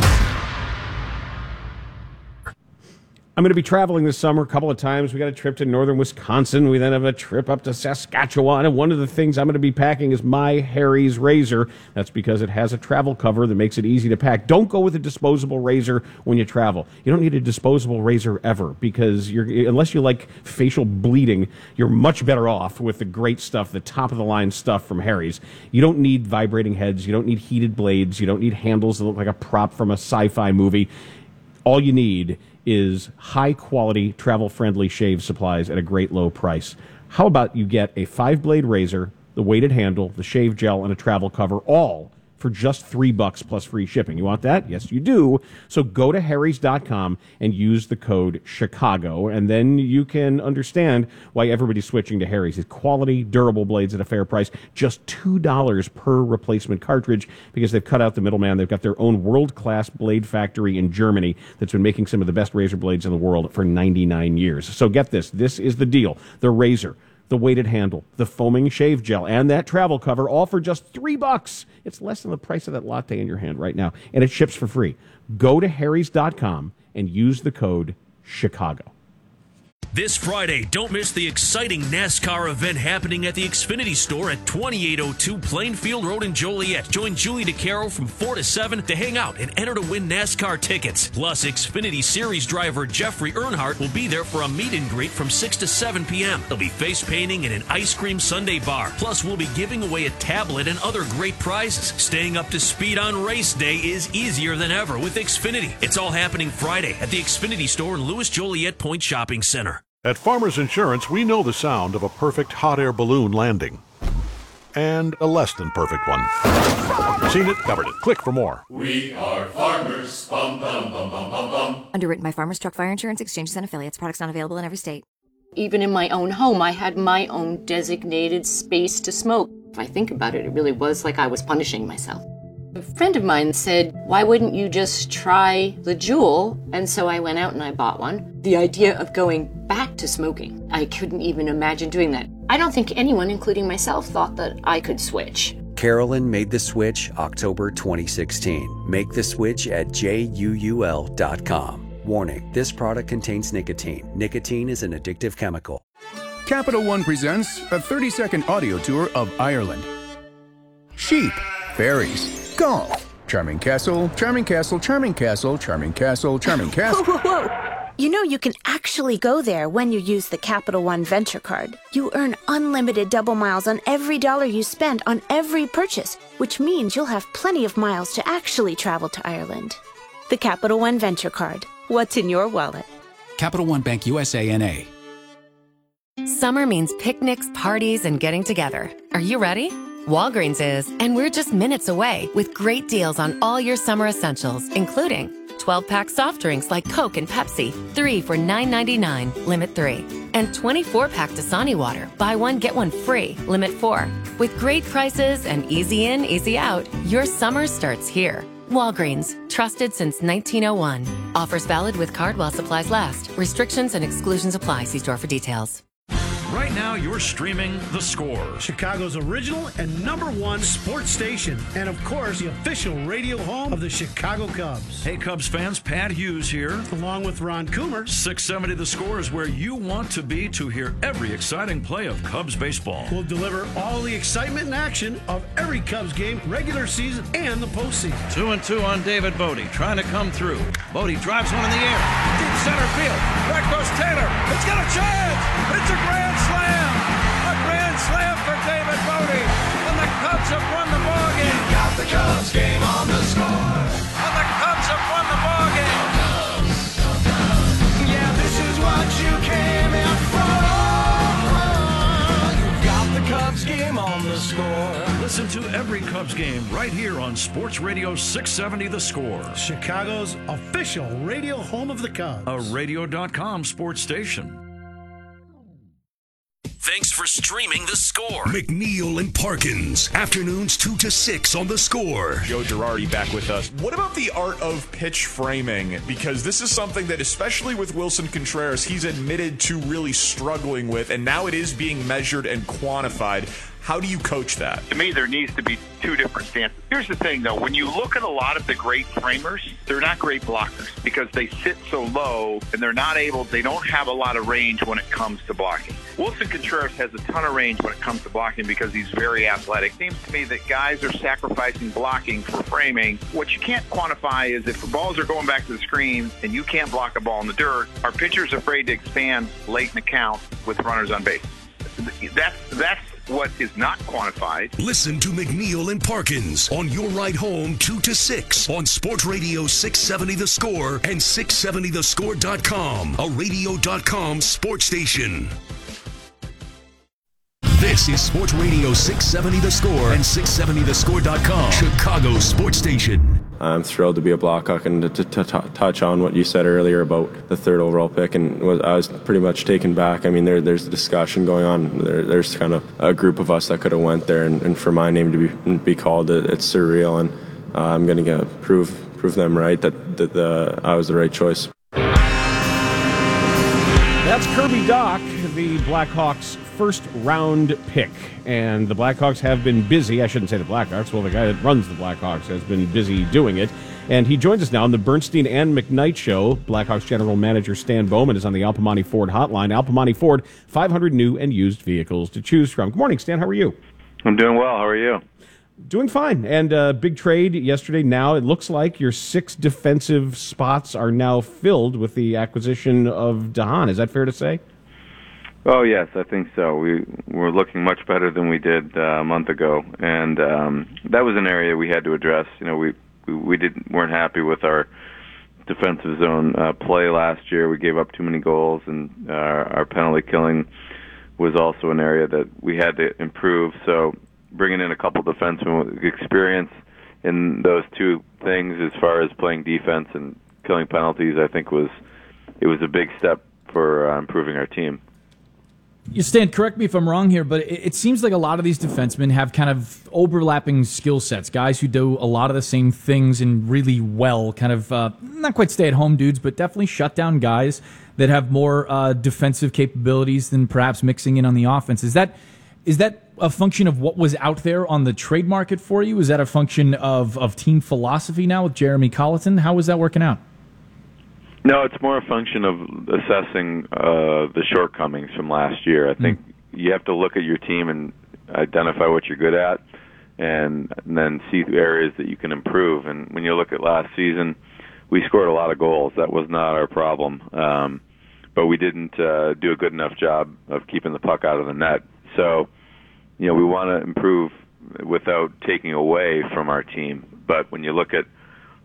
Speaker 4: I'm going to be traveling this summer a couple of times. We got a trip to northern Wisconsin. We then have a trip up to Saskatchewan. And one of the things I'm going to be packing is my Harry's razor. That's because it has a travel cover that makes it easy to pack. Don't go with a disposable razor when you travel. You don't need a disposable razor ever because unless you like facial bleeding, you're much better off with the great stuff, the top-of-the-line stuff from Harry's. You don't need vibrating heads. You don't need heated blades. You don't need handles that look like a prop from a sci-fi movie. All you need is high-quality, travel-friendly shave supplies at a great low price. How about you get a 5-blade razor, the weighted handle, the shave gel, and a travel cover, all for just $3 plus free shipping. You want that? Yes, you do. So go to harrys.com and use the code Chicago, and then you can understand why everybody's switching to Harry's. It's quality, durable blades at a fair price, just $2 per replacement cartridge because they've cut out the middleman. They've got their own world-class blade factory in Germany that's been making some of the best razor blades in the world for 99 years. So get this. This is the deal. The razor, the weighted handle, the foaming shave gel, and that travel cover, all for just $3. It's less than the price of that latte in your hand right now, and it ships for free. Go to harrys.com and use the code Chicago.
Speaker 13: This Friday, don't miss the exciting NASCAR event happening at the Xfinity Store at 2802 Plainfield Road in Joliet. Join Julie DeCaro from 4 to 7 to hang out and enter to win NASCAR tickets. Plus, Xfinity Series driver Jeffrey Earnhardt will be there for a meet and greet from 6 to 7 p.m. There'll be face painting and an ice cream sundae bar. Plus, we'll be giving away a tablet and other great prizes. Staying up to speed on race day is easier than ever with Xfinity. It's all happening Friday at the Xfinity Store in Lewis Joliet Point Shopping Center.
Speaker 24: At Farmers Insurance, we know the sound of a perfect hot air balloon landing. And a less than perfect one. Seen it, covered it. Click for more.
Speaker 25: We are farmers. Bum, bum, bum, bum, bum, bum.
Speaker 26: Underwritten by Farmers Truck Fire Insurance Exchanges and Affiliates. Products not available in every state.
Speaker 14: Even in my own home, I had my own designated space to smoke. If I think about it, it really was like I was punishing myself. A friend of mine said, why wouldn't you just try the Juul? And so I went out and I bought one. The idea of going back to smoking, I couldn't even imagine doing that. I don't think anyone, including myself, thought that I could switch.
Speaker 15: Carolyn made the switch October 2016. Make the switch at JUUL.com. Warning, this product contains nicotine. Nicotine is an addictive chemical.
Speaker 16: Capital One presents a 30-second audio tour of Ireland. Sheep, fairies, golf, charming castle, charming castle, charming castle, charming castle, charming castle.
Speaker 17: Whoa, whoa, whoa. You know you can actually go there when you use the Capital One Venture Card. You earn unlimited double miles on every dollar you spend on every purchase, which means you'll have plenty of miles to actually travel to Ireland. The Capital One Venture Card. What's in your wallet?
Speaker 10: Capital One Bank USA N.A.
Speaker 26: Summer means picnics, parties, and getting together. Are you ready? Walgreens is, and we're just minutes away with great deals on all your summer essentials, including 12-pack soft drinks like Coke and Pepsi, 3 for $9.99, limit 3. And 24-pack Dasani water, buy one, get one free, limit 4. With great prices and easy in, easy out, your summer starts here. Walgreens, trusted since 1901. Offers valid with card while supplies last. Restrictions and exclusions apply. See store for details.
Speaker 3: Right now, you're streaming The Score,
Speaker 18: Chicago's original and #1 sports station, and of course, the official radio home of the Chicago Cubs.
Speaker 3: Hey, Cubs fans, Pat Hughes here,
Speaker 18: along with Ron Coomer.
Speaker 3: 670 The Score is where you want to be to hear every exciting play of Cubs baseball.
Speaker 18: We'll deliver all the excitement and action of every Cubs game, regular season and the postseason.
Speaker 3: 2-2 on David Bodie, trying to come through. Bodie drives one in the air, deep center field. Back goes Taylor. It's got a chance. It's a grand slam. A grand slam for David Bodie. And the Cubs have won the ball game. You got the Cubs game on The Score. And the Cubs have won the ball game.
Speaker 18: Yeah, this is what you came in for. You got the Cubs game on The Score.
Speaker 3: Listen to every Cubs game right here on Sports Radio 670 The Score.
Speaker 18: Chicago's official radio home of the Cubs.
Speaker 3: A radio.com sports station.
Speaker 13: Thanks for streaming The Score.
Speaker 3: McNeil and Parkins, afternoons 2 to 6 on The Score.
Speaker 19: Joe Girardi back with us. What about the art of pitch framing? Because this is something that, especially with Wilson Contreras, he's admitted to really struggling with, and now it is being measured and quantified. How do you coach that?
Speaker 20: To me, there needs to be two different stances. Here's the thing, though. When you look at a lot of the great framers, they're not great blockers because they sit so low and they don't have a lot of range when it comes to blocking. Wilson Contreras has a ton of range when it comes to blocking because he's very athletic. It seems to me that guys are sacrificing blocking for framing. What you can't quantify is if the balls are going back to the screen and you can't block a ball in the dirt, are pitchers afraid to expand late in the count with runners on base? That's what is not quantified.
Speaker 3: Listen to McNeil and Parkins on your ride home 2 to 6 on Sports Radio 670 The Score and 670thescore.com, a radio.com sports station. This is Sports Radio 670 The Score and 670thescore.com, Chicago sports station.
Speaker 21: I'm thrilled to be a Blackhawk, and to touch on what you said earlier about the third overall pick, and I was pretty much taken back. I mean, there's a discussion going on. There's kind of a group of us that could have went there, and for my name to be called, it's surreal, and I'm going to prove them right that I was the right choice.
Speaker 4: That's Kirby Doc, the Blackhawks' first-round pick. And the Blackhawks have been busy. I shouldn't say the Blackhawks. Well, the guy that runs the Blackhawks has been busy doing it. And he joins us now on the Bernstein and McKnight Show. Blackhawks General Manager Stan Bowman is on the Al Piemonte Ford hotline. Al Piemonte Ford, 500 new and used vehicles to choose from. Good morning, Stan. How are you?
Speaker 22: I'm doing well. How are you?
Speaker 4: Doing fine. And big trade yesterday. Now it looks like your 6 defensive spots are now filled with the acquisition of DeHaan. Is that fair to say?
Speaker 22: Oh, yes, I think so. We're looking much better than we did a month ago. And that was an area we had to address. You know, we weren't happy with our defensive zone play last year. We gave up too many goals, and our penalty killing was also an area that we had to improve. So bringing in a couple defensemen with experience in those two things as far as playing defense and killing penalties, I think it was a big step for improving our team.
Speaker 5: Stan, correct me if I'm wrong here, but it seems like a lot of these defensemen have kind of overlapping skill sets, guys who do a lot of the same things and really well, kind of not quite stay-at-home dudes, but definitely shut-down guys that have more defensive capabilities than perhaps mixing in on the offense. Is that a function of what was out there on the trade market for you? Is that a function of team philosophy now with Jeremy Colleton? How was that working out?
Speaker 22: No, it's more a function of assessing the shortcomings from last year. I think you have to look at your team and identify what you're good at and then see the areas that you can improve. And when you look at last season, we scored a lot of goals. That was not our problem. But we didn't do a good enough job of keeping the puck out of the net. So, you know, we want to improve without taking away from our team. But when you look at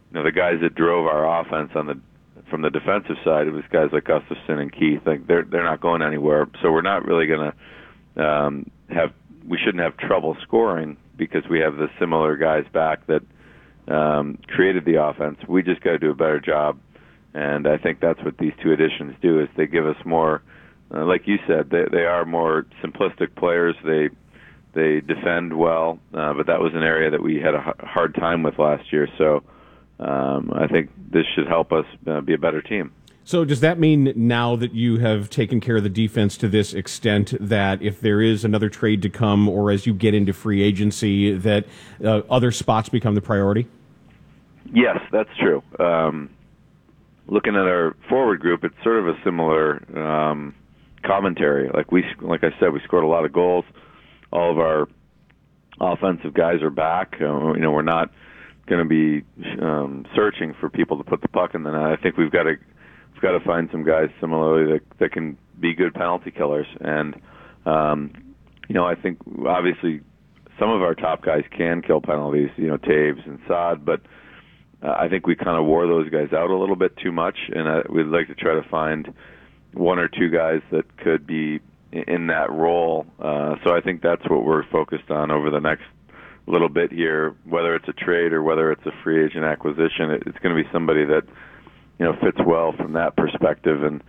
Speaker 22: the guys that drove our offense from the defensive side, it was guys like Gustafson and Keith. Like they're not going anywhere, so we're not really going to we shouldn't have trouble scoring because we have the similar guys back that created the offense. We just got to do a better job, and I think that's what these two additions do. Is they give us more, like you said, they are more simplistic players. They defend well, but that was an area that we had a hard time with last year. So I think this should help us be a better team.
Speaker 4: So does that mean now that you have taken care of the defense to this extent that if there is another trade to come or as you get into free agency that other spots become the priority?
Speaker 22: Yes, that's true. Looking at our forward group, it's sort of a similar commentary. Like I said, we scored a lot of goals. All of our offensive guys are back. We're not going to be searching for people to put the puck in the net. I think we've got to find some guys similarly that can be good penalty killers. And I think obviously some of our top guys can kill penalties. Taves and Saad, but I think we kind of wore those guys out a little bit too much, and we'd like to try to find one or two guys that could be in that role. So I think that's what we're focused on over the next little bit here, whether it's a trade or whether it's a free agent acquisition. It's going to be somebody that fits well from that perspective, and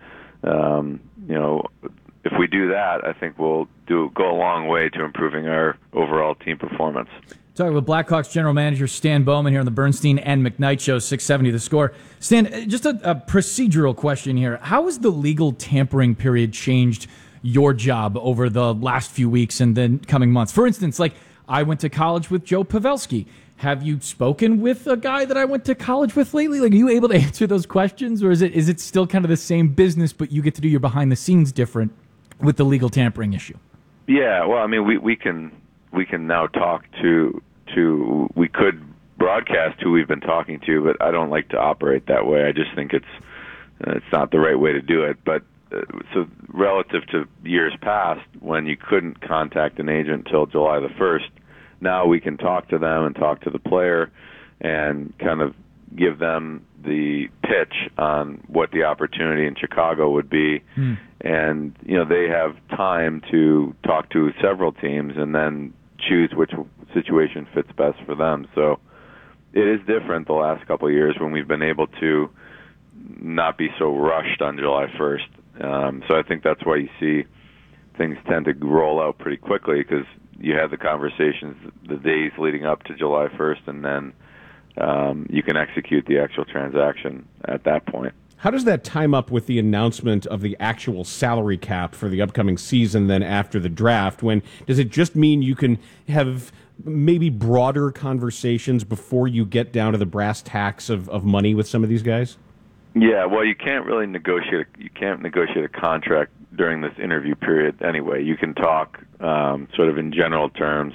Speaker 22: if we do that, I think we'll go a long way to improving our overall team performance.
Speaker 5: Talking with Blackhawks general manager Stan Bowman here on the Bernstein and McKnight Show, 670 The Score. Stan, just a procedural question here. How has the legal tampering period changed your job over the last few weeks and then coming months? For instance, I went to college with Joe Pavelski. Have you spoken with a guy that I went to college with lately? Are you able to answer those questions, or is it still kind of the same business, but you get to do your behind the scenes different with the legal tampering issue?
Speaker 22: Yeah, well, I mean, we can now talk to we could broadcast who we've been talking to, but I don't like to operate that way. I just think it's not the right way to do it. But so relative to years past, when you couldn't contact an agent until July the 1st, now we can talk to them and talk to the player and kind of give them the pitch on what the opportunity in Chicago would be. And, they have time to talk to several teams and then choose which situation fits best for them. So it is different the last couple of years when we've been able to not be so rushed on July 1st. So I think that's why you see things tend to roll out pretty quickly, because you have the conversations the days leading up to July 1st, and then you can execute the actual transaction at that point.
Speaker 4: How does that time up with the announcement of the actual salary cap for the upcoming season then after the draft? Does it just mean you can have maybe broader conversations before you get down to the brass tacks of money with some of these guys?
Speaker 22: Yeah, well, you can't really negotiate a contract during this interview period anyway. You can talk sort of in general terms,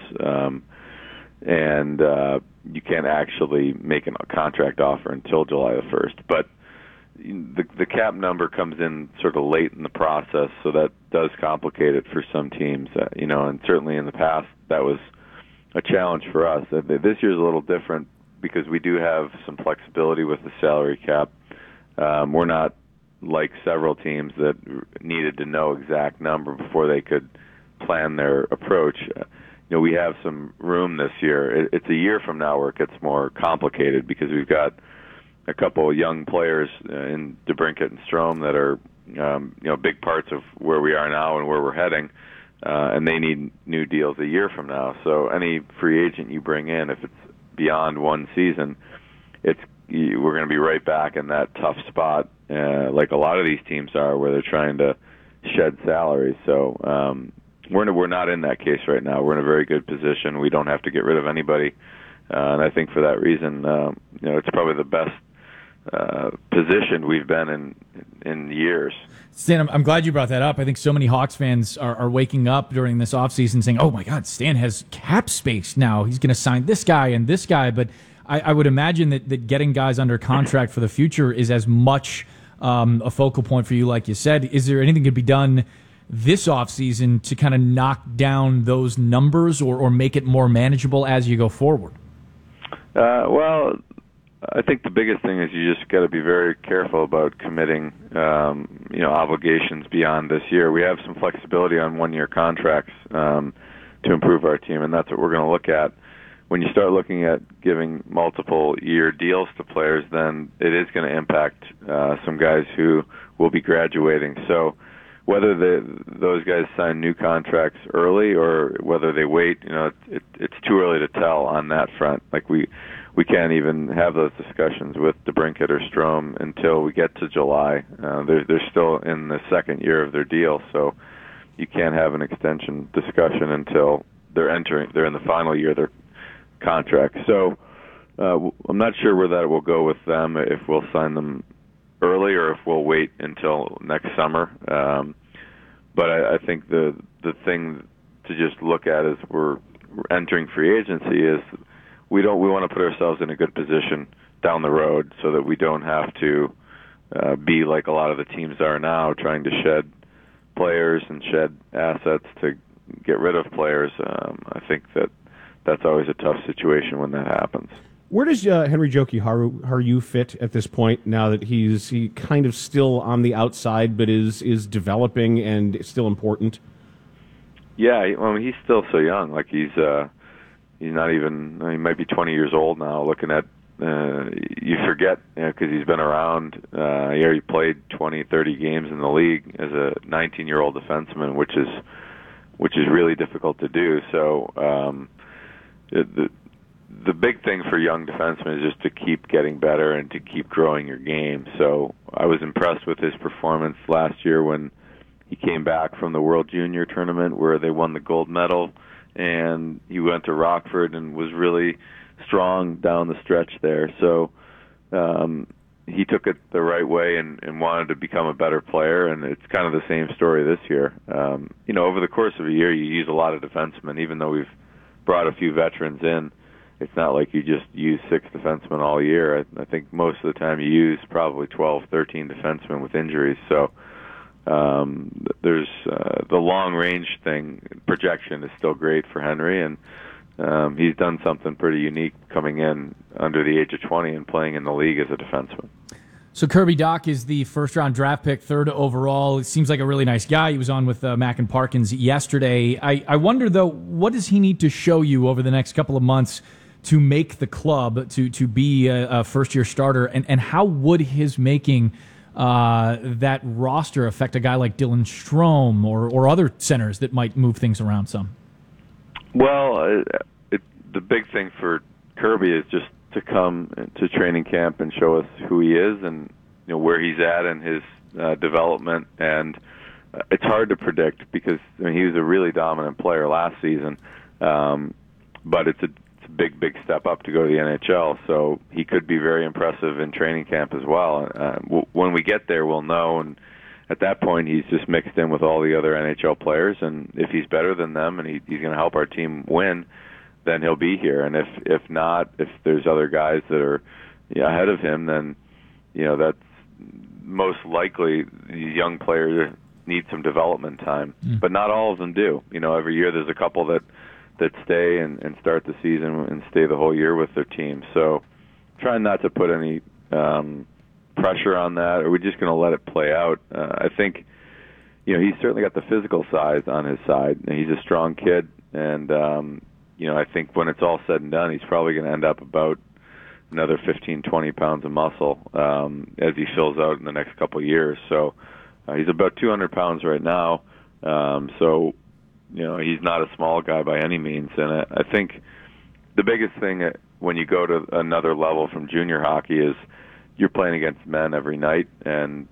Speaker 22: and you can't actually make a contract offer until July the 1st. But the cap number comes in sort of late in the process, so that does complicate it for some teams. And certainly in the past that was a challenge for us. This year's a little different because we do have some flexibility with the salary cap. We're not like several teams that needed to know exact number before they could plan their approach. We have some room this year. It's a year from now where it gets more complicated because we've got a couple of young players in DeBrincat and Strome that are big parts of where we are now and where we're heading, and they need new deals a year from now. So any free agent you bring in, if it's beyond one season, we're going to be right back in that tough spot, like a lot of these teams are, where they're trying to shed salaries. So we're not in that case right now. We're in a very good position. We don't have to get rid of anybody, and I think for that reason, it's probably the best position we've been in years.
Speaker 5: Stan, I'm glad you brought that up. I think so many Hawks fans are waking up during this offseason saying, oh my God, Stan has cap space now. He's going to sign this guy and this guy. But I would imagine that getting guys under contract for the future is as much a focal point for you, like you said. Is there anything that could be done this offseason to kind of knock down those numbers or make it more manageable as you go forward?
Speaker 22: Well, I think the biggest thing is you just got to be very careful about committing, obligations beyond this year. We have some flexibility on one-year contracts to improve our team, and that's what we're going to look at. When you start looking at giving multiple-year deals to players, then it is going to impact some guys who will be graduating. So whether those guys sign new contracts early or whether they wait, it's too early to tell on that front. Like we can't even have those discussions with DeBrincat or Strome until we get to July. They're still in the second year of their deal, so you can't have an extension discussion until they're in the final year of their contract. So I'm not sure where that will go with them, if we'll sign them early or if we'll wait until next summer. But I think the thing to just look at as we're entering free agency is we want to put ourselves in a good position down the road so that we don't have to be like a lot of the teams are now, trying to shed players and shed assets to get rid of players. I think that's always a tough situation when that happens.
Speaker 4: Where does Henry Jokiharju fit at this point, now that he kind of still on the outside but is developing and still important?
Speaker 22: Yeah, he's still so young. Like he's not even, he might be 20 years old now. Looking at, you forget, because he's been around. He already played 20, 30 games in the league as a 19-year-old defenseman, which is really difficult to do. So the big thing for young defensemen is just to keep getting better and to keep growing your game. So I was impressed with his performance last year when he came back from the World Junior Tournament where they won the gold medal, and he went to Rockford and was really strong down the stretch there. So he took it the right way and wanted to become a better player, and it's kind of the same story this year. Over the course of a year, you use a lot of defensemen. Even though we've brought a few veterans in, it's not like you just use 6 defensemen all year. I think most of the time you use probably 12, 13 defensemen with injuries. So there's the long-range projection is still great for Henry, and he's done something pretty unique coming in under the age of 20 and playing in the league as a defenseman.
Speaker 5: So Kirby Dach is the first-round draft pick, 3rd overall. It seems like a really nice guy. He was on with Mac and Parkins yesterday. I wonder, though, what does he need to show you over the next couple of months to make the club, to be a first-year starter, and how would his making that roster affect a guy like Dylan Strome or other centers that might move things around some?
Speaker 22: Well, the big thing for Kirby is just to come to training camp and show us who he is and where he's at in his development. And it's hard to predict because he was a really dominant player last season, but it's a big step up to go to the NHL. So he could be very impressive in training camp as well. When we get there, we'll know. And at that point, he's just mixed in with all the other NHL players. And if he's better than them and he's going to help our team win, then he'll be here. And if not, if there's other guys that are ahead of him, then that's most likely the young players need some development time. But not all of them do. Every year there's a couple that stay and start the season and stay the whole year with their team. So trying not to put any pressure on that, or we're just going to let it play out. I think he's certainly got the physical size on his side. He's a strong kid, and I think when it's all said and done, he's probably going to end up about another 15, 20 pounds of muscle as he fills out in the next couple of years. So he's about 200 pounds right now. So he's not a small guy by any means. And I think the biggest thing when you go to another level from junior hockey is you're playing against men every night. And,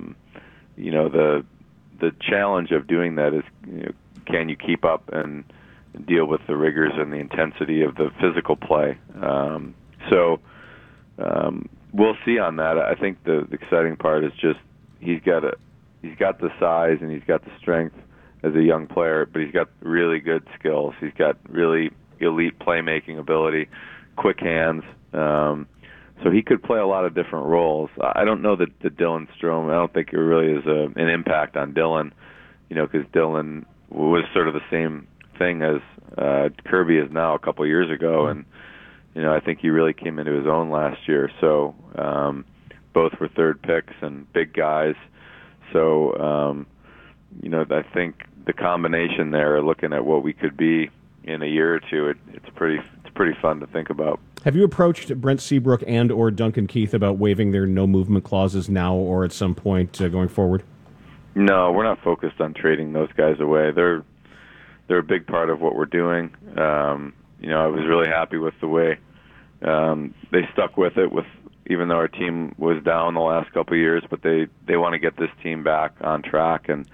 Speaker 22: the challenge of doing that is, can you keep up and deal with the rigors and the intensity of the physical play? So we'll see on that. I think the exciting part is just he's got the size and he's got the strength as a young player, but he's got really good skills. He's got really elite playmaking ability, quick hands. So he could play a lot of different roles. I don't know that Dylan Strome, I don't think it really is an impact on Dylan, because Dylan was sort of the same thing as Kirby is now a couple of years ago, and I think he really came into his own last year. So both were third picks and big guys. So, I think the combination there, looking at what we could be in a year or two, it's pretty fun to think about.
Speaker 4: Have you approached Brent Seabrook and or Duncan Keith about waiving their no movement clauses now or at some point going forward?
Speaker 22: No, we're not focused on trading those guys away. They're a big part of what we're doing. I was really happy with the way they stuck with it, even though our team was down the last couple of years, but they want to get this team back on track. And,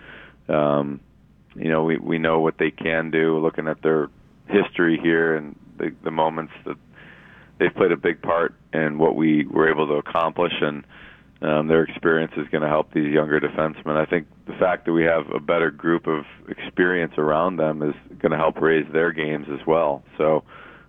Speaker 22: we know what they can do, looking at their history here and the moments that they've played a big part in what we were able to accomplish, and their experience is going to help these younger defensemen. I think the fact that we have a better group of experience around them is going to help raise their games as well. So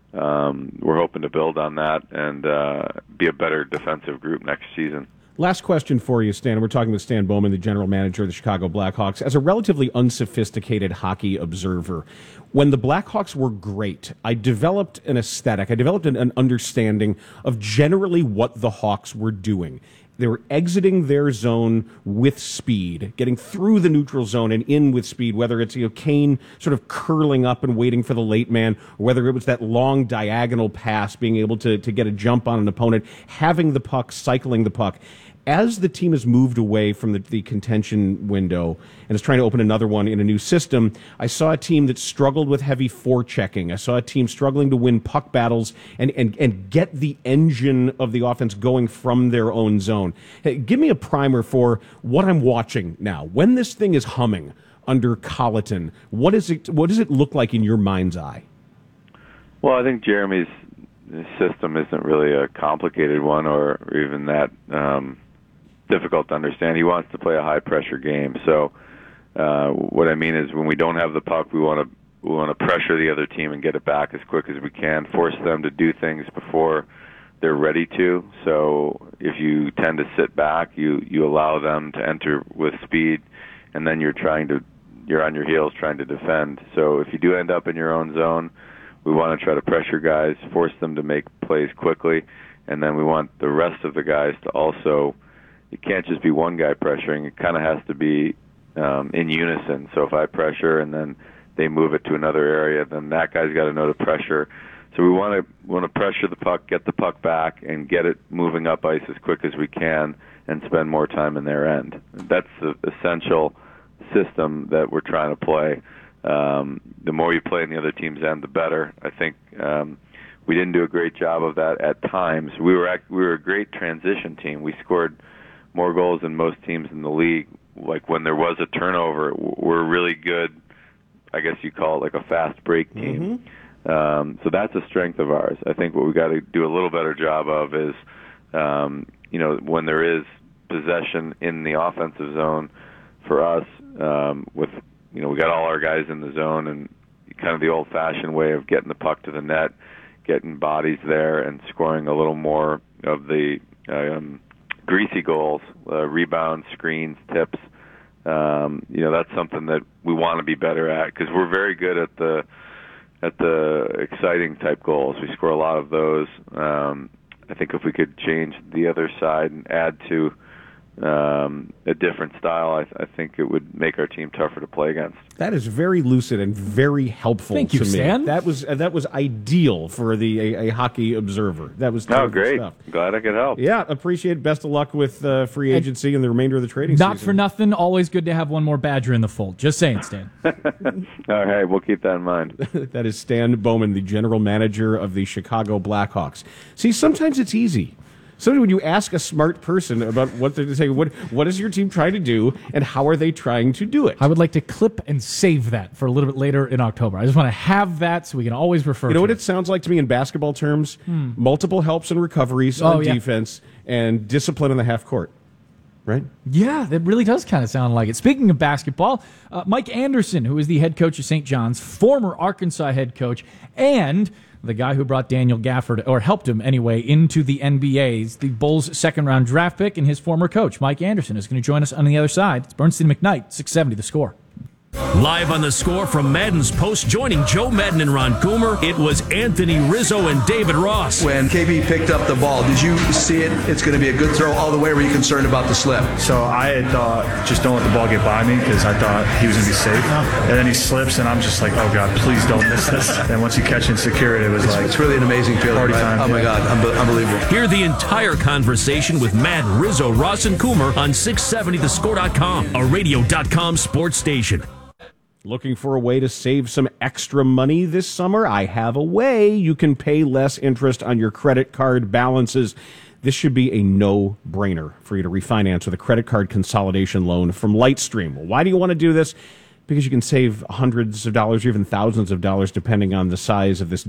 Speaker 22: we're hoping to build on that and be a better defensive group next season.
Speaker 4: Last question for you, Stan. We're talking with Stan Bowman, the general manager of the Chicago Blackhawks. As a relatively unsophisticated hockey observer, when the Blackhawks were great, I developed an aesthetic. I developed an understanding of generally what the Hawks were doing. They were exiting their zone with speed, getting through the neutral zone and in with speed, whether it's Kane sort of curling up and waiting for the late man, or whether it was that long diagonal pass, being able to get a jump on an opponent, having the puck, cycling the puck. As the team has moved away from the contention window and is trying to open another one in a new system, I saw a team that struggled with heavy forechecking. I saw a team struggling to win puck battles and get the engine of the offense going from their own zone. Hey, give me a primer for what I'm watching now. When this thing is humming under Colleton, what does it look like in your mind's eye?
Speaker 22: Well, I think Jeremy's system isn't really a complicated one or even that difficult to understand. He wants to play a high-pressure game. So what I mean is when we don't have the puck, we want to pressure the other team and get it back as quick as we can, force them to do things before they're ready to. So if you tend to sit back, you allow them to enter with speed, and then you're on your heels trying to defend. So if you do end up in your own zone, we want to try to pressure guys, force them to make plays quickly, and then we want the rest of the guys to also, it can't just be one guy pressuring, it kind of has to be in unison. So if I pressure and then they move it to another area, then that guy's got to know to pressure. So we want to pressure the puck, get the puck back, and get it moving up ice as quick as we can and spend more time in their end. That's the essential system that we're trying to play. The more you play in the other team's end, the better. I think we didn't do a great job of that at times. We were a great transition team. We scored more goals than most teams in the league. Like when there was a turnover, we're really good. I guess you call it like a fast break team. Mm-hmm. So that's a strength of ours. I think what we got to do a little better job of is, when there is possession in the offensive zone for us, we got all our guys in the zone, and kind of the old-fashioned way of getting the puck to the net, getting bodies there, and scoring a little more of the greasy goals, rebounds, screens, tips. That's something that we want to be better at because we're very good at the exciting type goals. We score a lot of those. I think if we could change the other side and add to a different style, I think it would make our team tougher to play against.
Speaker 4: That is very lucid and very helpful
Speaker 5: Thank you,
Speaker 4: to me.
Speaker 5: Stan.
Speaker 4: That was ideal for a hockey observer. That was
Speaker 22: great
Speaker 4: stuff.
Speaker 22: Glad I could help.
Speaker 4: Yeah, appreciate it. Best of luck with free agency and the remainder of the trading season.
Speaker 5: Not for nothing. Always good to have one more Badger in the fold. Just saying, Stan.
Speaker 22: All right, we'll keep that in mind.
Speaker 4: That is Stan Bowman, the general manager of the Chicago Blackhawks. See, sometimes it's easy. So when you ask a smart person about what they're saying, what is your team trying to do, and how are they trying to do it?
Speaker 5: I would like to clip and save that for a little bit later in October. I just want to have that so we can always refer to it.
Speaker 4: You know what it sounds like to me in basketball terms? Multiple helps and recoveries on defense and discipline in the half court. Right?
Speaker 5: Yeah, that really does kind of sound like it. Speaking of basketball, Mike Anderson, who is the head coach of St. John's, former Arkansas head coach, and the guy who brought Daniel Gafford, or helped him anyway, into the NBA. He's the Bulls' second-round draft pick, and his former coach, Mike Anderson, is going to join us on the other side. It's Bernstein McKnight, 670 The Score.
Speaker 13: Live on the Score from Madden's Post, joining Joe Madden and Ron Coomer, it was Anthony Rizzo and David Ross.
Speaker 1: When KB picked up the ball, did you see it? It's going to be a good throw all the way, or were you concerned about the slip?
Speaker 2: So I had thought, just don't let the ball get by me, because I thought he was going to be safe. And then he slips, and I'm just like, oh, God, please don't miss this. And once you catch and secure it, it was
Speaker 1: it's really an amazing feeling,
Speaker 2: party
Speaker 1: right?
Speaker 2: time.
Speaker 1: Oh, my God, unbelievable.
Speaker 13: Hear the entire conversation with Madden, Rizzo, Ross, and Coomer on 670thescore.com, a radio.com sports station.
Speaker 4: Looking for a way to save some extra money this summer? I have a way. You can pay less interest on your credit card balances. This should be a no-brainer for you to refinance with a credit card consolidation loan from Lightstream. Well, why do you want to do this? Because you can save hundreds of dollars or even thousands of dollars depending on the size of this